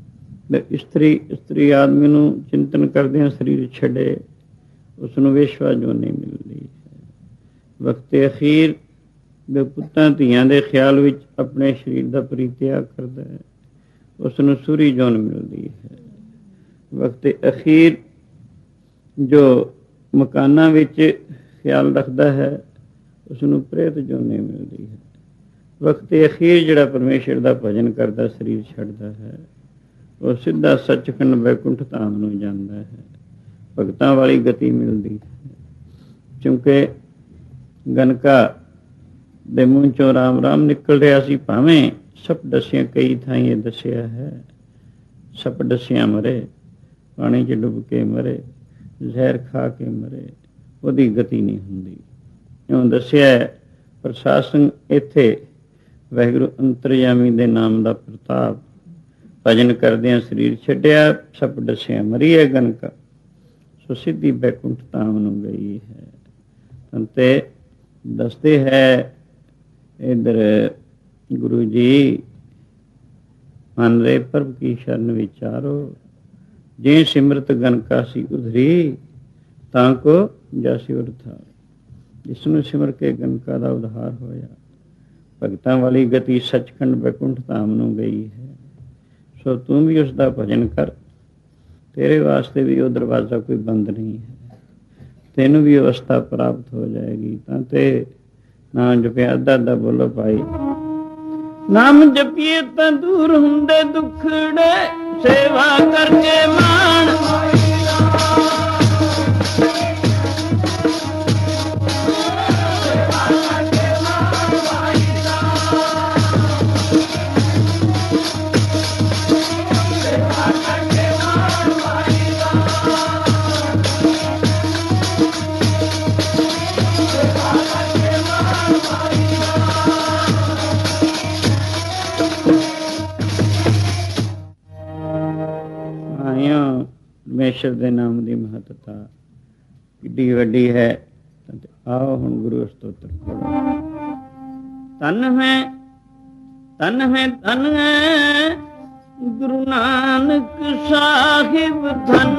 Speaker 1: ਇਸਤਰੀ ਆਦਮੀ ਨੂੰ ਚਿੰਤਨ ਕਰਦਿਆਂ ਸਰੀਰ ਛੱਡੇ, ਉਸਨੂੰ ਵੇਸ਼ਵਾ ਜੋਨੀ ਮਿਲਦੀ ਹੈ। ਵਕਤੇ ਅਖੀਰ ਦੇ ਪੁੱਤਾਂ ਧੀਆਂ ਦੇ ਖਿਆਲ ਵਿੱਚ ਆਪਣੇ ਸਰੀਰ ਦਾ ਪਰਿਤਿਆਗ ਕਰਦਾ ਹੈ, ਉਸਨੂੰ ਸੂਰੀ ਜੋਨ ਮਿਲਦੀ ਹੈ। ਵਕਤੇ ਅਖੀਰ ਜੋ ਮਕਾਨਾਂ ਵਿੱਚ ਖਿਆਲ ਰੱਖਦਾ ਹੈ, ਉਸਨੂੰ ਪ੍ਰੇਤ ਜੋਨੀ ਮਿਲਦੀ ਹੈ। ਵਕਤੇ ਅਖੀਰ ਜਿਹੜਾ ਪਰਮੇਸ਼ਰ ਦਾ ਭਜਨ ਕਰਦਾ, ਸਰੀਰ ਛੱਡਦਾ ਹੈ, ਉਹ ਸਿੱਧਾ ਸੱਚਖੰਡ ਵੈਕੁੰਠ ਧਾਮ ਨੂੰ ਜਾਂਦਾ ਹੈ। ਭਗਤਾਂ ਵਾਲੀ ਗਤੀ ਮਿਲਦੀ ਹੈ। ਕਿਉਂਕਿ ਗਨਕਾ ਦੇ ਮੂੰਹ ਚੋਂ ਰਾਮ ਰਾਮ ਨਿਕਲ ਰਿਹਾ ਸੀ। ਭਾਵੇਂ ਸੱਪ ਡਸਿਆ, ਕਈ ਥਾਈਂ ਇਹ ਦੱਸਿਆ ਹੈ, ਸੱਪ ਡਸਿਆ ਮਰੇ, ਪਾਣੀ 'ਚ ਡੁੱਬ ਕੇ ਮਰੇ, ਜ਼ਹਿਰ ਖਾ ਕੇ ਮਰੇ, ਉਹਦੀ ਗਤੀ ਨਹੀਂ ਹੁੰਦੀ। ਇਉਂ ਦੱਸਿਆ ਪ੍ਰਸ਼ਾਸਨ ਇੱਥੇ ਵਾਹਿਗੁਰੂ ਅੰਤਰਯਾਮੀ ਦੇ ਨਾਮ ਦਾ ਪ੍ਰਤਾਪ, ਭਜਨ ਕਰਦਿਆਂ ਸਰੀਰ ਛੱਡਿਆ, ਸੱਪ ਡਸਿਆ ਮਰੀ ਹੈ ਗਨਕਾ, ਸੋ ਸਿੱਧੀ ਬੈਕੁੰਠ ਧਾਮ ਨੂੰ ਗਈ ਹੈ। ਤੇ ਦੱਸਦੇ ਹੈ ਇੱਧਰ ਗੁਰੂ ਜੀ, ਮਨ ਰੇ ਪ੍ਰਭ ਕੀ ਸ਼ਰਨ ਵਿਚਾਰੋ, ਜੇ ਸਿਮਰਤ ਗਨਕਾ ਸੀ ਉਧਰੀ, ਤਾਂ ਕੋ ਜਾਸੀ ਉਰਥਾ। ਜਿਸ ਨੂੰ ਸਿਮਰ ਕੇ ਗਨਕਾ ਦਾ ਉਧਾਰ ਹੋਇਆ। ਭਗਤਾਂ ਵਾਲੀ ਗਤੀ ਸੱਚਖੰਡ ਬੈਕੁੰਠ ਧਾਮ ਨੂੰ ਗਈ ਹੈ। ਸੋ ਤੂੰ ਵੀ ਉਸ ਦਾ ਭਜਨ ਕਰ, ਤੇਰੇ ਵਾਸਤੇ ਵੀ ਉਹ ਦਰਵਾਜ਼ਾ ਕੋਈ ਬੰਦ ਨਹੀਂ ਹੈ, ਤੈਨੂੰ ਵੀ ਅਵਸਥਾ ਪ੍ਰਾਪਤ ਹੋ ਜਾਏਗੀ। ਤਾਂ ਤੇ ਨਾਮ ਜਪਿਆ, ਅੱਧਾ ਅੱਧਾ ਬੋਲੋ ਭਾਈ। ਨਾਮ ਜਪੀਏ ਤਾਂ ਦੂਰ ਹੁੰਦੇ ਦੁੱਖੜੇ, ਸੇਵਾ ਕਰਕੇ ਮਾਣ ਪਰਮੇਸ਼ਰ ਦੇ ਨਾਮ ਦੀ ਮਹੱਤਤਾ ਕਿੱਡੀ ਵੱਡੀ ਹੈ। ਆਓ ਹੁਣ ਗੁਰੂ ਸਤੋਤਰ ਪੜ੍ਹੋ। ਧਨ ਹੈ ਧਨ ਹੈ ਧਨ ਹੈ ਗੁਰੂ ਨਾਨਕ ਸਾਹਿਬ, ਧਨ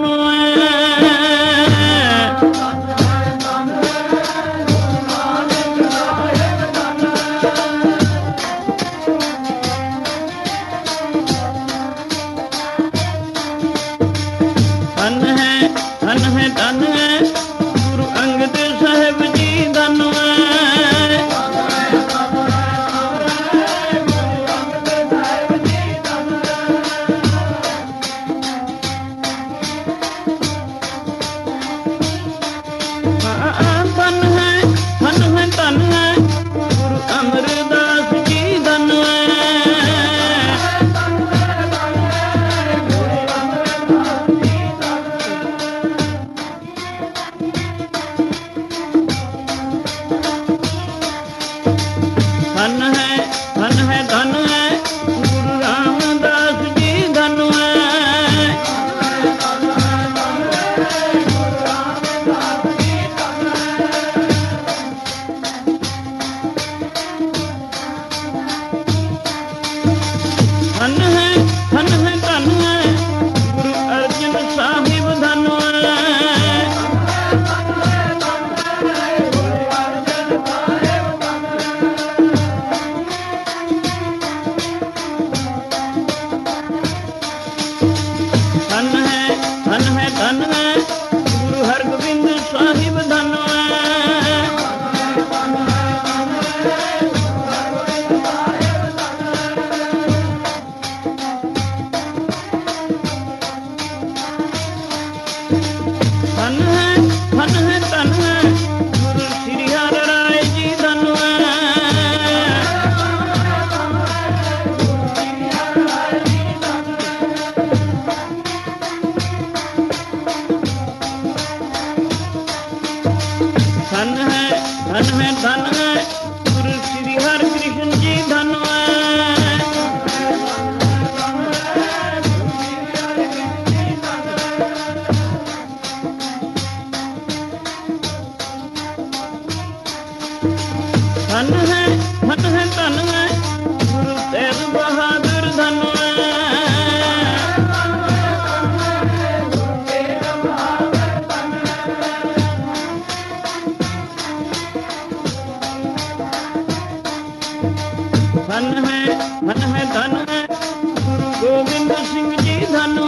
Speaker 1: धन है गुरु श्री हरि कृष्ण जी धन है। धन है धन है गुरु तेग बहादुर धन है। धन है धन है गुरु गोविंद सिंह जी धन